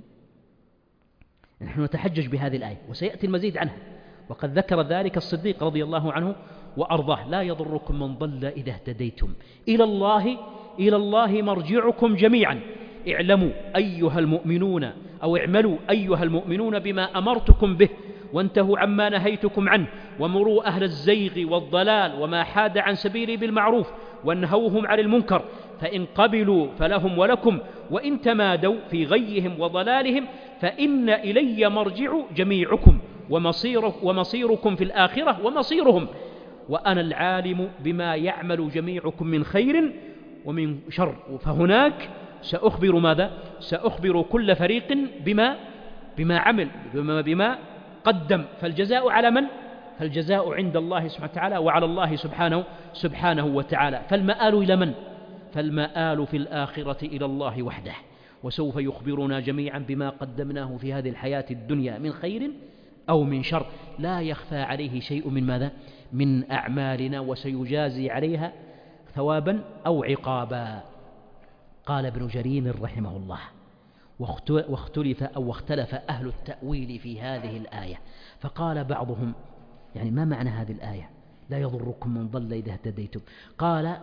نحن نتحجج بهذه الآية وسيأتي المزيد عنها، وقد ذكر ذلك الصديق رضي الله عنه وأرضاه: لا يضركم من ضل إذا اهتديتم إلى الله إلى الله مرجعكم جميعا اعلموا أيها المؤمنون أو اعملوا أيها المؤمنون بما أمرتكم به وانتهوا عما نهيتكم عنه ومروا أهل الزيغ والضلال وما حاد عن سبيلي بالمعروف وانهوهم عن المنكر، فإن قبلوا فلهم ولكم وإن تمادوا في غيهم وضلالهم فإن إلي مرجع جميعكم ومصير ومصيركم في الآخرة ومصيرهم، وأنا العالم بما يعمل جميعكم من خير ومن شر، فهناك سأخبر ماذا؟ سأخبر كل فريق بما بما عمل بما, بما قدم، فالجزاء على من؟ فالجزاء عند الله سبحانه وتعالى وعلى الله سبحانه سبحانه وتعالى. فالمآل إلى من؟ فالمآل في الآخرة إلى الله وحده، وسوف يخبرنا جميعا بما قدمناه في هذه الحياة الدنيا من خير أو من شر، لا يخفى عليه شيء من ماذا؟ من أعمالنا، وسيجازي عليها ثوابا أو عقابا. قال ابن جرير رحمه الله: واختلف أو اختلف أهل التأويل في هذه الآية، فقال بعضهم يعني ما معنى هذه الآية لا يضركم من ضل إذا اهتديتم؟ قال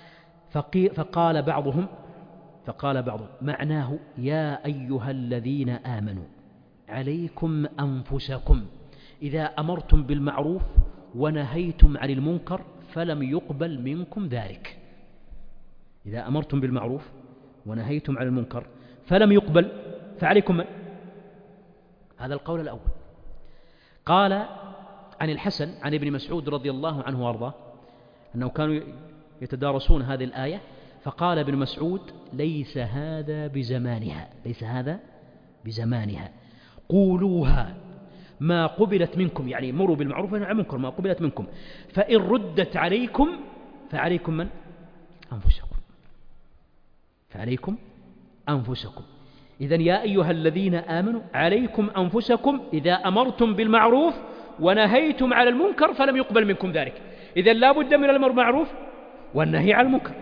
فقال بعضهم فقال بعضهم معناه يا أيها الذين آمنوا عليكم أنفسكم إذا أمرتم بالمعروف ونهيتم عن المنكر فلم يقبل منكم ذلك. إذا أمرتم بالمعروف ونهيتم عن المنكر فلم يقبل، فعليكم من؟ هذا القول الأول. قال عن الحسن عن ابن مسعود رضي الله عنه وارضاه أنه كانوا يتدارسون هذه الآية، فقال ابن مسعود: ليس هذا بزمانها ليس هذا بزمانها قولوها ما قبلت منكم، يعني مروا بالمعروف ونهوا عن المنكر ما قبلت منكم، فإن ردت عليكم فعليكم من؟ أنفسكم فعليكم أنفسكم. إذن يا أيها الذين آمنوا عليكم أنفسكم إذا أمرتم بالمعروف ونهيتم على المنكر فلم يقبل منكم ذلك. إذن لا بد من الأمر بالمعروف والنهي عن المنكر،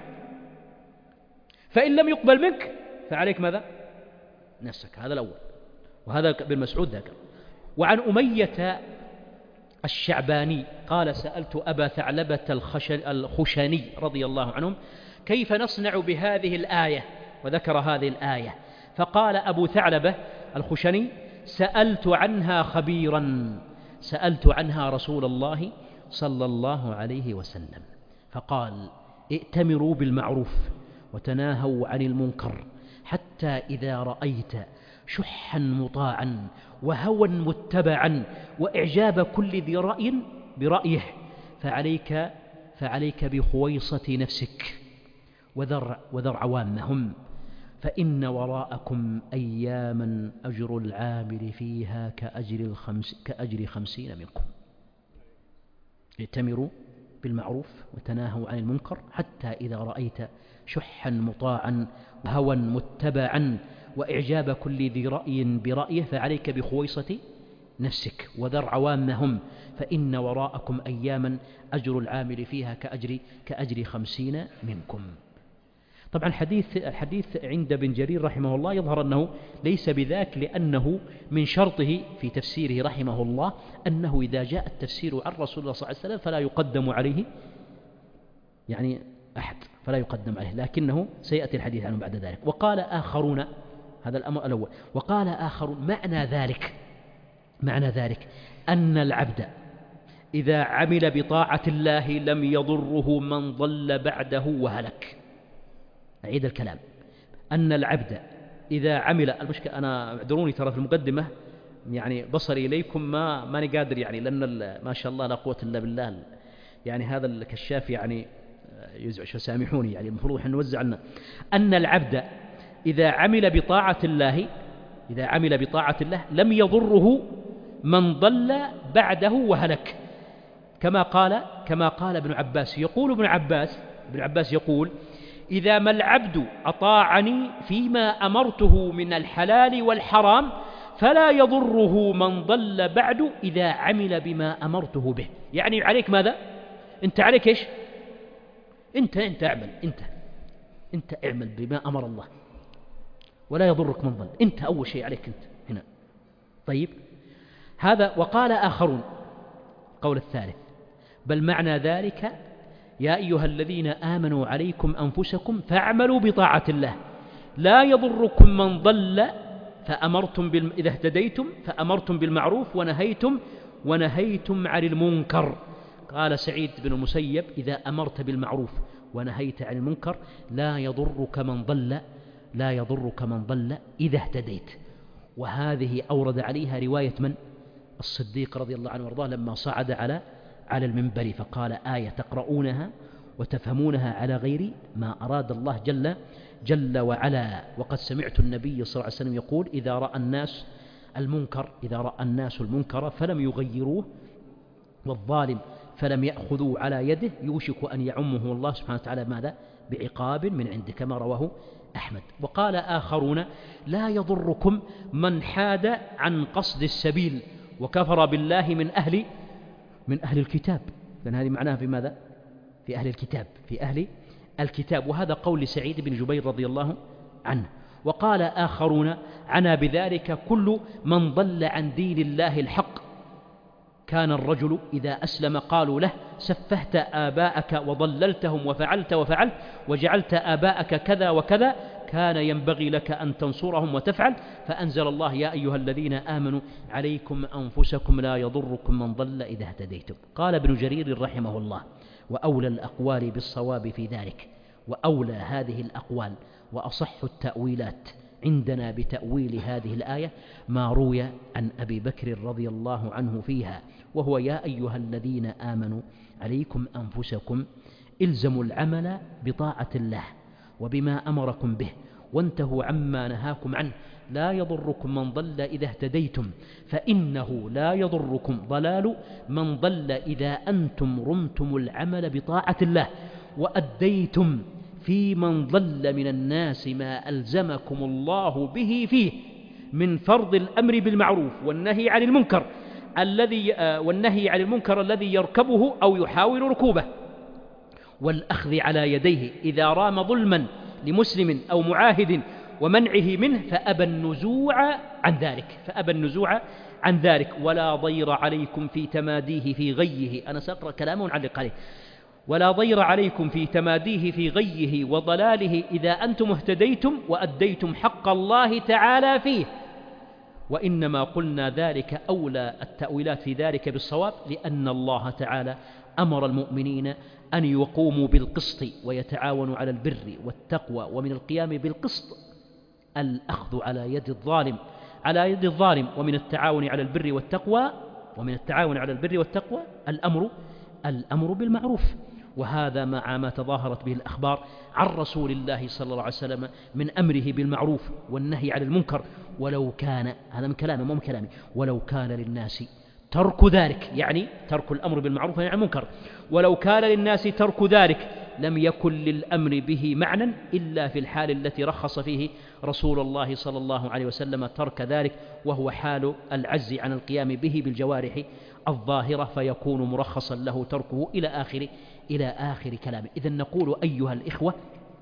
فإن لم يقبل منك فعليك ماذا؟ نفسك. هذا الأول، وهذا ابن مسعود ذكر. وعن أمية الشعباني قال: سألت أبا ثعلبة الخشني رضي الله عنهم كيف نصنع بهذه الآية، وذكر هذه الآية، فقال أبو ثعلبة الخشني: سألت عنها خبيرا سألت عنها رسول الله صلى الله عليه وسلم فقال: ائتمروا بالمعروف وتناهوا عن المنكر حتى إذا رأيت شحا مطاعا وهوى متبعا وإعجاب كل ذي رأي برأيه فعليك فعليك بخويصة نفسك وذر, وذر عوامهم، فإن وراءكم أياما أجر العامل فيها كأجر, الخمس كأجر خمسين منكم. ائتمروا بالمعروف وتناهوا عن المنكر حتى إذا رأيت شحا مطاعا وهوى متبعا وإعجاب كل ذي رأي برأيه فعليك بخويصة نفسك وذر عوامهم، فإن وراءكم أياما أجر العامل فيها كأجر, كأجر خمسين منكم. طبعا الحديث, الحديث عند بن جرير رحمه الله يظهر أنه ليس بذاك، لأنه من شرطه في تفسيره رحمه الله أنه إذا جاء التفسير عن رسول الله صلى الله عليه وسلم فلا يقدم عليه يعني أحد فلا يقدم عليه، لكنه سيأتي الحديث عنه بعد ذلك. وقال آخرون، هذا الأمر الأول، وقال آخرون معنى ذلك معنى ذلك أن العبد إذا عمل بطاعة الله لم يضره من ضل بعده وهلك. أعيد الكلام: أن العبد إذا عمل، المشكلة أنا اعذروني ترى في المقدمة يعني بصري إليكم ما ماني قادر يعني، لأن ما شاء الله لا قوة إلا بالله يعني هذا الكشاف يعني يزعج، فسامحوني يعني المفروض أن نوزع لنا. أن العبد إذا عمل بطاعة الله إذا عمل بطاعة الله لم يضره من ضل بعده وهلك. كما قال كما قال ابن عباس. يقول ابن عباس ابن عباس يقول: إذا ما العبد أطاعني فيما أمرته من الحلال والحرام فلا يضره من ضل بعد إذا عمل بما أمرته به. يعني عليك ماذا؟ أنت عليك إيش؟ أنت أنت اعمل أنت أنت اعمل بما أمر الله ولا يضرك من ضل. أنت أول شيء عليك أنت هنا. طيب، هذا. وقال آخرون قول الثالث: بل معنى ذلك يا أيها الذين آمنوا عليكم أنفسكم فاعملوا بطاعة الله لا يضركم من ضل فأمرتم بال... إذا اهتديتم فأمرتم بالمعروف ونهيتم ونهيتم عن المنكر. قال سعيد بن المسيب: إذا أمرت بالمعروف ونهيت عن المنكر لا يضرك من ضل لا يضرك من ضل إذا اهتديت. وهذه أورد عليها رواية من؟ الصديق رضي الله عنه وارضاه لما صعد على على المنبر فقال: آية تقرؤونها وتفهمونها على غير ما أراد الله جل جل وعلا. وقد سمعت النبي صلى الله عليه وسلم يقول: إذا رأى الناس المنكر إذا رأى الناس المنكر فلم يغيروه والظالم فلم يأخذوا على يده يوشك أن يعمه الله سبحانه وتعالى ماذا؟ بعقاب من عنده، كما رواه أحمد. وقال آخرون: لا يضركم من حاد عن قصد السبيل وكفر بالله من أهل من أهل الكتاب. لأن هذه معناها في ماذا؟ في أهل الكتاب في أهل الكتاب. وهذا قول لسعيد بن جبير رضي الله عنه. وقال آخرون: عنا بذلك كل من ضل عن دين الله الحق. كان الرجل إذا أسلم قالوا له: سفهت آباءك وضللتهم وفعلت وفعلت وجعلت آباءك كذا وكذا، كان ينبغي لك أن تنصرهم وتفعل. فأنزل الله: يا أيها الذين آمنوا عليكم أنفسكم لا يضركم من ضل إذا اهتديتم. قال ابن جرير رحمه الله: وأولى الأقوال بالصواب في ذلك، وأولى هذه الأقوال وأصح التأويلات عندنا بتأويل هذه الآية ما روي عن أبي بكر رضي الله عنه فيها، وهو: يا أيها الذين آمنوا عليكم أنفسكم إلزموا العمل بطاعة الله وبما أمركم به وانتهوا عما نهاكم عنه لا يضركم من ضل إذا اهتديتم، فإنه لا يضركم ضلال من ضل إذا أنتم رمتم العمل بطاعة الله وأديتم في من ضل من الناس ما ألزمكم الله به فيه من فرض الأمر بالمعروف والنهي عن المنكر الذي والنهي عن المنكر الذي يركبه أو يحاول ركوبه، والأخذ على يديه إذا رام ظلما لمسلم أو معاهد ومنعه منه فأبى النزوع عن ذلك فأبى النزوع عن ذلك ولا ضير عليكم في تماديه في غيه. أنا سأقرأ كلامه ونعلق عليه. ولا ضير عليكم في تماديه في غيه وضلاله إذا أنتم اهتديتم وأديتم حق الله تعالى فيه. وإنما قلنا ذلك أولى التأويلات في ذلك بالصواب، لأن الله تعالى أمر المؤمنين أن يقوموا بالقسط ويتعاونوا على البر والتقوى، ومن القيام بالقسط الأخذ على يد الظالم على يد الظالم ومن التعاون على البر والتقوى ومن التعاون على البر والتقوى الأمر الأمر بالمعروف. وهذا مع ما تظاهرت به الأخبار عن رسول الله صلى الله عليه وسلم من أمره بالمعروف والنهي عن المنكر. ولو كان هذا من كلامه مو من كلامي ولو كان للناس ترك ذلك، يعني ترك الأمر بالمعروف والنهي عن المنكر، ولو كان للناس ترك ذلك لم يكن للأمر به معنى إلا في الحال التي رخص فيه رسول الله صلى الله عليه وسلم ترك ذلك، وهو حال العجز عن القيام به بالجوارح الظاهرة، فيكون مرخصا له تركه إلى آخر إلى آخر كلامه. إذن نقول أيها الإخوة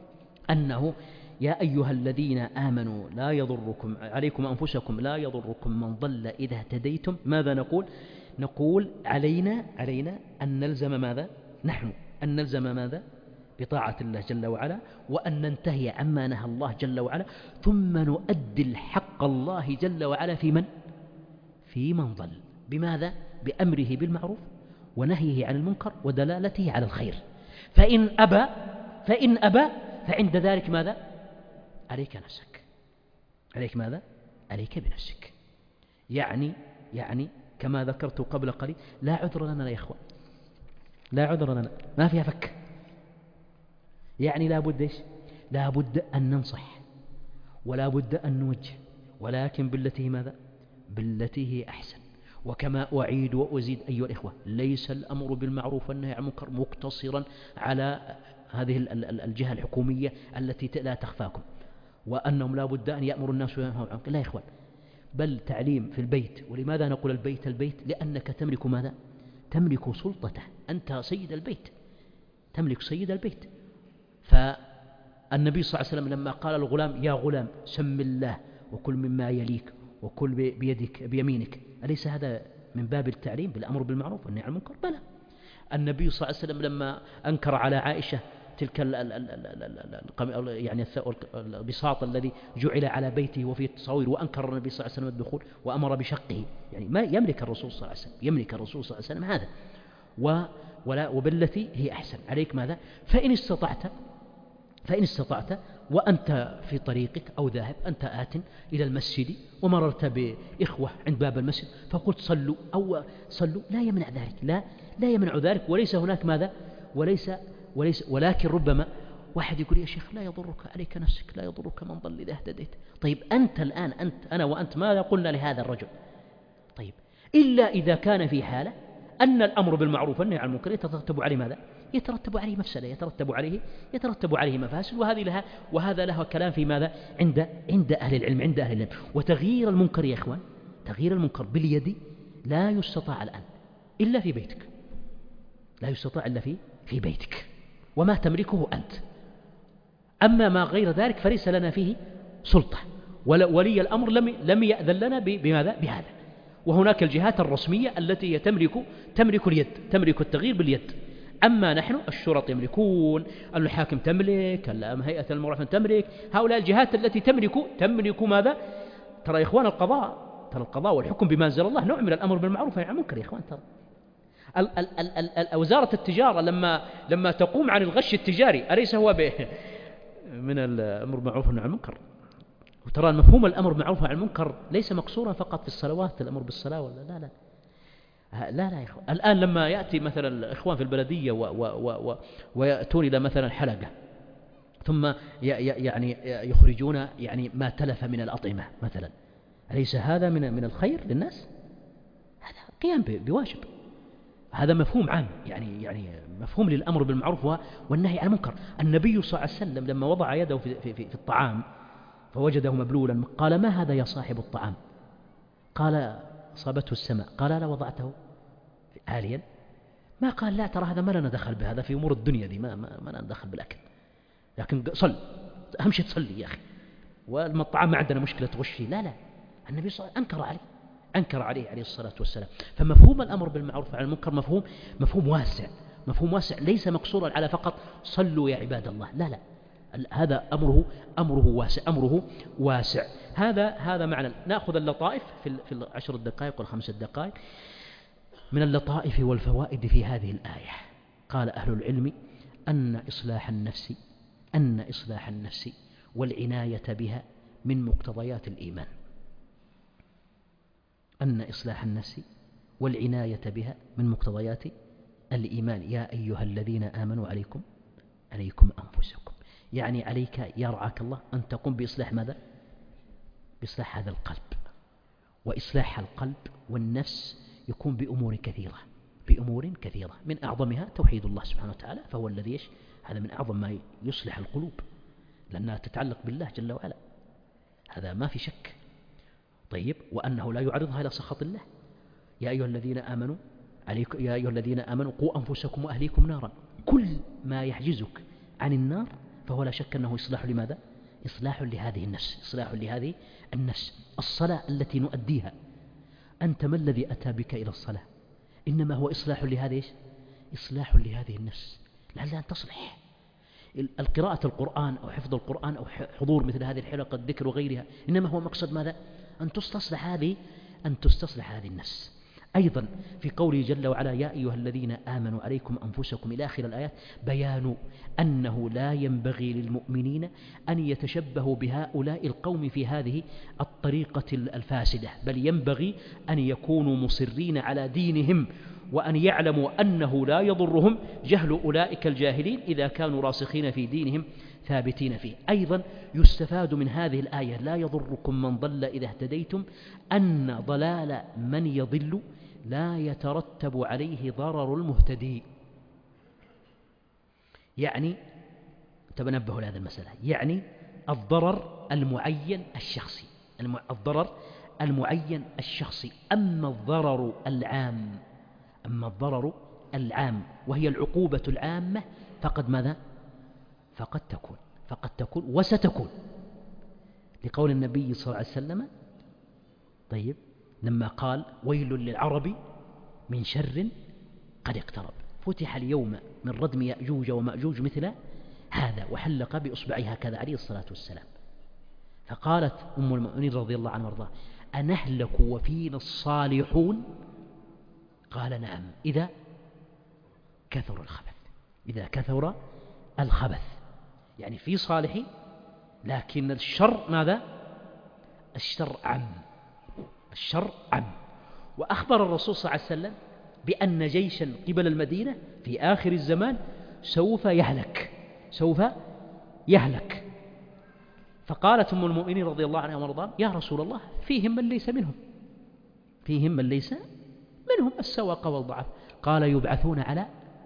أنه يا أيها الذين آمنوا لا يضركم عليكم أنفسكم لا يضركم من ضل إذا اهتديتم. ماذا نقول؟ نقول علينا علينا أن نلزم ماذا؟ نحن أن نلزم ماذا؟ بطاعة الله جل وعلا، وأن ننتهي عما نهى الله جل وعلا، ثم نؤدي الحق الله جل وعلا في من؟ في من ضل. بماذا؟ بأمره بالمعروف ونهيه عن المنكر ودلالته على الخير. فإن أبى فإن أبى فعند ذلك ماذا؟ عليك نفسك. عليك ماذا؟ عليك بنفسك. يعني يعني كما ذكرت قبل قليل لا عذر لنا يا إخوان، لا عذر لنا، ما فيها فك. يعني لا بد إيش؟ لا بد أن ننصح ولا بد أن نوجه، ولكن بالتي ماذا؟ بالتي هي أحسن. وكما أعيد وأزيد أيها الإخوة، ليس الأمر بالمعروف والنهي عن المنكر مقتصرا على هذه الجهة الحكومية التي لا تخفاكم، وأنهم لا بد أن يأمروا الناس وينهوا عنهم، لا يا إخوان، بل تعليم في البيت. ولماذا نقول البيت البيت؟ لأنك تملك ماذا؟ تملك سلطته، أنت سيد البيت، تملك سيد البيت. فالنبي صلى الله عليه وسلم لما قال الغلام يا غلام سم الله وكل مما يليك وكل بيدك بيمينك، أليس هذا من باب التعليم بالأمر بالمعروف والنهي عن المنكر؟ بلى. النبي صلى الله عليه وسلم لما أنكر على عائشة تلك ال ال ال يعني البساط الذي جعل على بيته وفيه التصاوير، وأنكر النبي صلى الله عليه وسلم الدخول وأمر بشقه، يعني ما يملك الرسول صلى الله عليه وسلم، يملك الرسول صلى الله عليه وسلم هذا. ولا وبالتي هي أحسن عليك ماذا؟ فإن استطعت فإن استطعت وأنت في طريقك أو ذاهب، أنت آت إلى المسجد ومررت بإخوة عند باب المسجد فقلت صلوا أو صلوا، لا يمنع ذلك، لا لا يمنع ذلك، وليس هناك ماذا؟ وليس وليس ولكن ربما واحد يقول يا شيخ لا يضرك، عليك نفسك، لا يضرك من ضل إذا اهتديت. طيب أنت الآن، أنت أنا وأنت ماذا قلنا لهذا الرجل؟ طيب إلا إذا كان في حالة أن الأمر بالمعروف والنهي عن المنكر يترتب عليه ماذا؟ يترتب عليه مفسدة، يترتب عليه يترتب عليه مفاسد، وهذه لها وهذا له كلام في ماذا؟ عند عند أهل العلم عند أهل العلم. وتغيير المنكر يا إخوان، تغيير المنكر باليد لا يستطاع الآن إلا في بيتك، لا يستطاع إلا في في بيتك وما تملكه أنت. أما ما غير ذلك فليس لنا فيه سلطة، ولي الأمر لم لم يأذن لنا بماذا؟ بهذا. وهناك الجهات الرسمية التي هي تملك تملك اليد، تملك التغيير باليد. أما نحن الشرط يملكون، الحاكم تملك، هيئة المرافق تملك، هؤلاء الجهات التي تملك تملك ماذا؟ ترى يا إخوان القضاء، ترى القضاء والحكم بما أنزل الله نوع من الأمر بالمعروف والنهي عن المنكر يا إخوان. ترى ال ال ال ال وزارة التجارة لما لما تقوم عن الغش التجاري أليس هو من الأمر بالمعروف والنهي عن المنكر؟ وترى المفهوم الأمر بالمعروف والنهي عن المنكر ليس مقصورا فقط في الصلوات، الأمر بالصلاة ولا لا لا لا لا يا إخوان. الآن لما يأتي مثلا الإخوان في البلدية و و و و ويأتون إلى مثلا حلقة، ثم يعني يخرجون يعني ما تلف من الأطعمة مثلا، أليس هذا من من الخير للناس؟ هذا قيام بواجب، هذا مفهوم عام، يعني يعني مفهوم للأمر بالمعروف والنهي عن المنكر. النبي صلى الله عليه وسلم لما وضع يده في, في, في, في الطعام فوجده مبلولا قال ما هذا يا صاحب الطعام؟ قال أصابته السماء. قال لا وضعته عاليا؟ ما قال لا ترى هذا ما لنا دخل بهذا في أمور الدنيا دي، ما ما, ما لنا دخل بالأكل، لكن صل، أهم شيء تصلي يا أخي، والطعام ما عندنا مشكلة تغش فيه. لا لا، النبي صلى الله عليه وسلم أنكر عليه أنكر عليه عليه الصلاة والسلام. فمفهوم الأمر بالمعروف والنهي عن المنكر مفهوم مفهوم واسع، مفهوم واسع ليس مقصورا على فقط صلوا يا عباد الله، لا لا، هذا أمره أمره واسع أمره واسع. هذا هذا معنى. نأخذ اللطائف في في العشر الدقائق والخمس الدقائق من اللطائف والفوائد في هذه الآية. قال أهل العلم أن إصلاح النفس أن إصلاح النفس والعناية بها من مقتضيات الإيمان. أن إصلاح النفس والعناية بها من مقتضيات الإيمان. يا أيها الذين آمنوا عليكم عليكم أنفسكم، يعني عليك يرعاك الله أن تقوم بإصلاح ماذا؟ بإصلاح هذا القلب. وإصلاح القلب والنفس يكون بأمور كثيرة بأمور كثيرة من أعظمها توحيد الله سبحانه وتعالى، فهو الذي يش هذا من أعظم ما يصلح القلوب، لأنها تتعلق بالله جل وعلا، هذا ما في شك. طيب، وأنه لا يعرضها إلى سخط الله. يا أيها الذين آمنوا عليكم يا أيها الذين آمنوا قوا أنفسكم وأهليكم نارا. كل ما يحجزك عن النار فهو لا شك أنه إصلاح لماذا؟ إصلاح لهذه النفس، إصلاح لهذه النفس. الصلاة التي نؤديها، أنت ما الذي أتى بك إلى الصلاة؟ إنما هو إصلاح لهذه إصلاح لهذه النفس لعلها أن تصلح. القراءة القرآن أو حفظ القرآن أو حضور مثل هذه الحلقة الذكر وغيرها إنما هو مقصد ماذا؟ أن تستصلح هذه أن تستصلح هذه النفس. أيضا في قوله جل وعلا يا أيها الذين آمنوا عليكم أنفسكم إلى آخر الآيات بيان أنه لا ينبغي للمؤمنين أن يتشبهوا بهؤلاء القوم في هذه الطريقة الفاسدة، بل ينبغي أن يكونوا مصرين على دينهم، وأن يعلموا أنه لا يضرهم جهل أولئك الجاهلين إذا كانوا راسخين في دينهم ثابتين فيه. أيضا يستفاد من هذه الآية لا يضركم من ضل إذا اهتديتم أن ضلال من يضل لا يترتب عليه ضرر المهتدي. يعني تنبهوا لهذه المسألة، يعني الضرر المعين الشخصي، الضرر المعين الشخصي. أما الضرر العام أما الضرر العام وهي العقوبة العامة فقد ماذا؟ فقد تكون فقد تكون وستكون، لقول النبي صلى الله عليه وسلم طيب لما قال ويل للعرب من شر قد اقترب، فتح اليوم من ردم يأجوج ومأجوج مثل هذا، وحلق بإصبعها هكذا عليه الصلاة والسلام. فقالت أم المؤمنين رضي الله عنها وارضاها أنهلك وفينا الصالحون؟ قال نعم إذا كثر الخبث إذا كثر الخبث يعني في صالحين، لكن الشر ماذا؟ الشر عم الشر عم وأخبر الرسول صلى الله عليه وسلم بأن جيشا قبل المدينة في آخر الزمان سوف يهلك سوف يهلك فقالت أم المؤمنين رضي الله عنها وارضاها يا رسول الله فيهم من ليس منهم فيهم من ليس منهم السواق والضعف. قال يبعثون على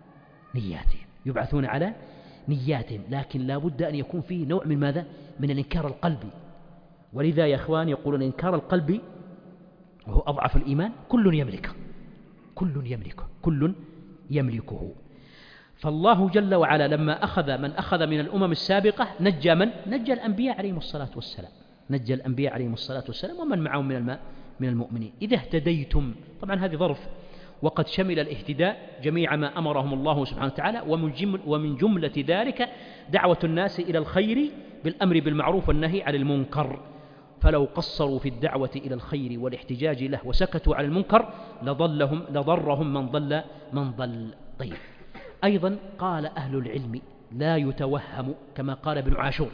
نياتهم يبعثون على نياتهم لكن لا بد أن يكون فيه نوع من ماذا؟ من الإنكار القلبي. ولذا يا إخوان يقولون إنكار القلبي وهو أضعف الإيمان كل يملكه كل يملكه كل يملكه. فالله جل وعلا لما أخذ من أخذ من الأمم السابقة نجى من؟ نجى الأنبياء عليهم الصلاة والسلام نجى الأنبياء عليهم الصلاة والسلام ومن معهم من الماء من المؤمنين. إذا اهتديتم طبعا هذه ظرف وقد شمل الاهتداء جميع ما أمرهم الله سبحانه وتعالى، ومن, جمل ومن جملة ذلك دعوة الناس إلى الخير بالأمر بالمعروف والنهي عن المنكر. فلو قصروا في الدعوة إلى الخير والاحتجاج له وسكتوا عن المنكر لضلهم لضرهم من ضل من ضل. طيب أيضا قال أهل العلم لا يتوهم كما قال ابن عاشور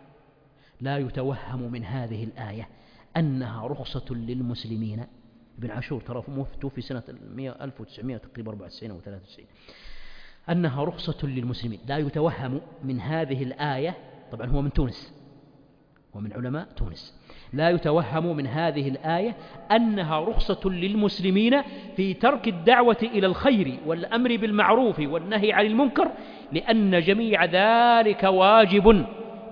لا يتوهم من هذه الآية أنها رخصة للمسلمين. ابن عاشور ترى توفي في سنة ألف وتسعمائة تقريبا أربعة وتسعين أو ثلاثة وتسعين. أنها رخصة للمسلمين لا يتوهم من هذه الآية، طبعا هو من تونس ومن علماء تونس، لا يتوهم من هذه الآية أنها رخصة للمسلمين في ترك الدعوة إلى الخير والأمر بالمعروف والنهي عن المنكر، لأن جميع ذلك واجب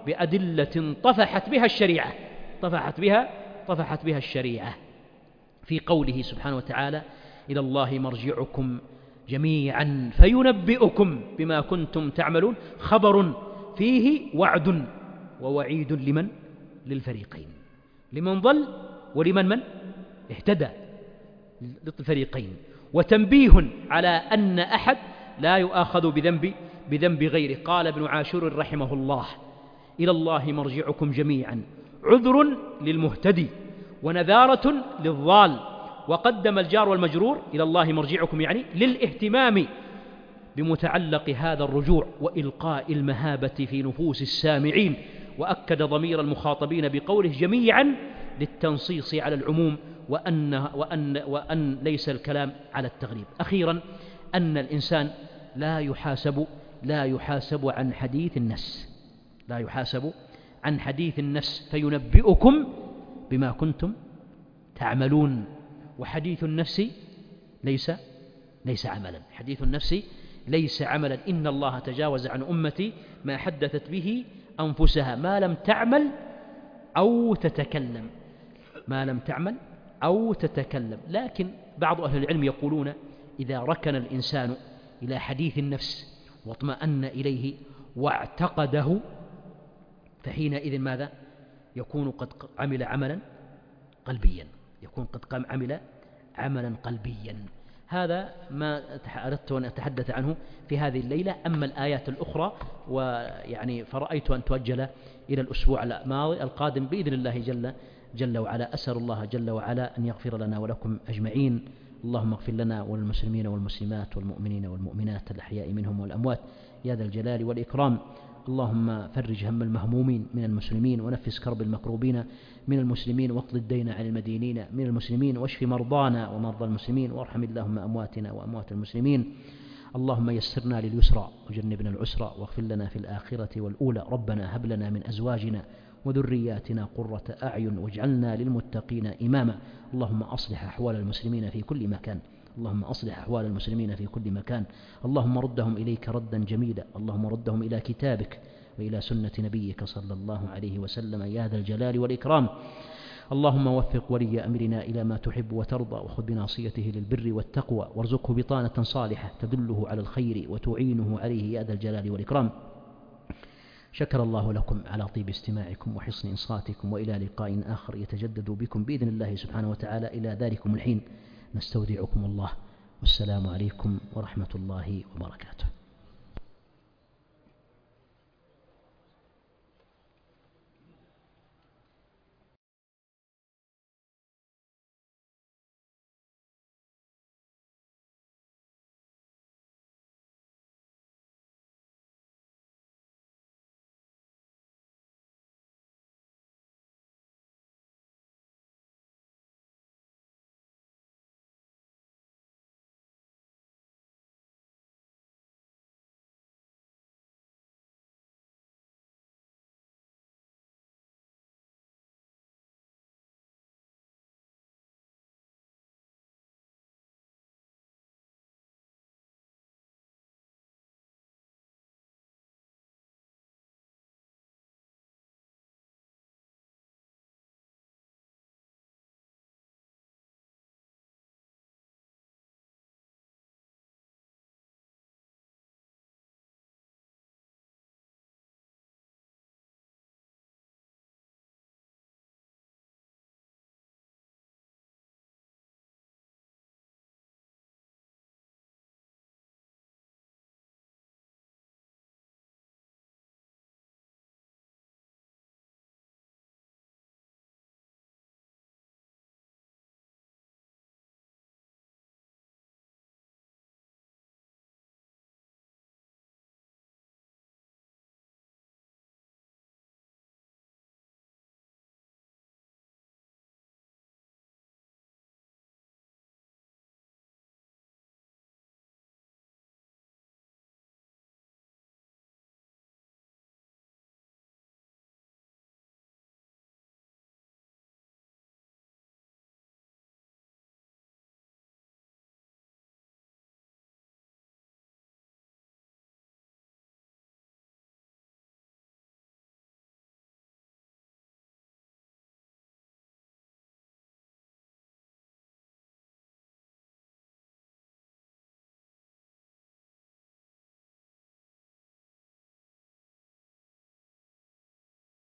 بأدلة طفحت بها الشريعة طفحت بها طفحت بها الشريعة في قوله سبحانه وتعالى إلى الله مرجعكم جميعا فينبئكم بما كنتم تعملون، خبر فيه وعد ووعيد لمن؟ للفريقين، لمن ضل ولمن من اهتدى، للفريقين، وتنبيه على أن أحد لا يؤاخذ بذنب بذنب غيره. قال ابن عاشور رحمه الله إلى الله مرجعكم جميعا عذر للمهتدي ونذارة للضال، وقدم الجار والمجرور إلى الله مرجعكم يعني للاهتمام بمتعلق هذا الرجوع وإلقاء المهابة في نفوس السامعين، وأكد ضمير المخاطبين بقوله جميعا للتنصيص على العموم وأن, وأن, وأن ليس الكلام على التغليب. أخيرا أن الإنسان لا يحاسب لا يحاسب عن حديث النفس لا يحاسب عن حديث النفس فينبئكم بما كنتم تعملون. وحديث النفس ليس ليس عملا حديث النفس ليس عملا. إن الله تجاوز عن أمتي ما حدثت به أنفسها ما لم تعمل أو تتكلم ما لم تعمل أو تتكلم. لكن بعض أهل العلم يقولون إذا ركن الإنسان إلى حديث النفس واطمأن إليه واعتقده فحينئذ ماذا؟ يكون قد عمل عملا قلبيا يكون قد عمل عملا قلبيا. هذا ما أردت أن أتحدث عنه في هذه الليلة. أما الآيات الأخرى ويعني فرأيت أن تؤجل إلى الأسبوع الماضي القادم بإذن الله جل جل وعلا. أسأل الله جل وعلا أن يغفر لنا ولكم أجمعين. اللهم اغفر لنا وللمسلمين والمسلمات والمؤمنين والمؤمنات الأحياء منهم والأموات يا ذا الجلال والإكرام. اللهم فرج هم المهمومين من المسلمين ونفس كرب المكروبين من المسلمين واقض الدين عن المدينين من المسلمين واشف مرضانا ومرضى المسلمين وارحم اللهم أمواتنا وأموات المسلمين. اللهم يسرنا لليسرى وجنبنا العسرى واغفر لنا في الآخرة والأولى. ربنا هب لنا من أزواجنا وذرياتنا قرة أعين واجعلنا للمتقين إماما. اللهم أصلح أحوال المسلمين في كل مكان اللهم أصلح أحوال المسلمين في كل مكان اللهم ردهم إليك ردا جميلا. اللهم ردهم إلى كتابك وإلى سنة نبيك صلى الله عليه وسلم يا ذا الجلال والإكرام. اللهم وفق ولي أمرنا إلى ما تحب وترضى وخذ بناصيته للبر والتقوى وارزقه بطانة صالحة تدله على الخير وتعينه عليه يا ذا الجلال والإكرام. شكر الله لكم على طيب استماعكم وحسن إنصاتكم، وإلى لقاء آخر يتجدد بكم بإذن الله سبحانه وتعالى. إلى ذلكم الحين نستودعكم الله، والسلام عليكم ورحمة الله وبركاته.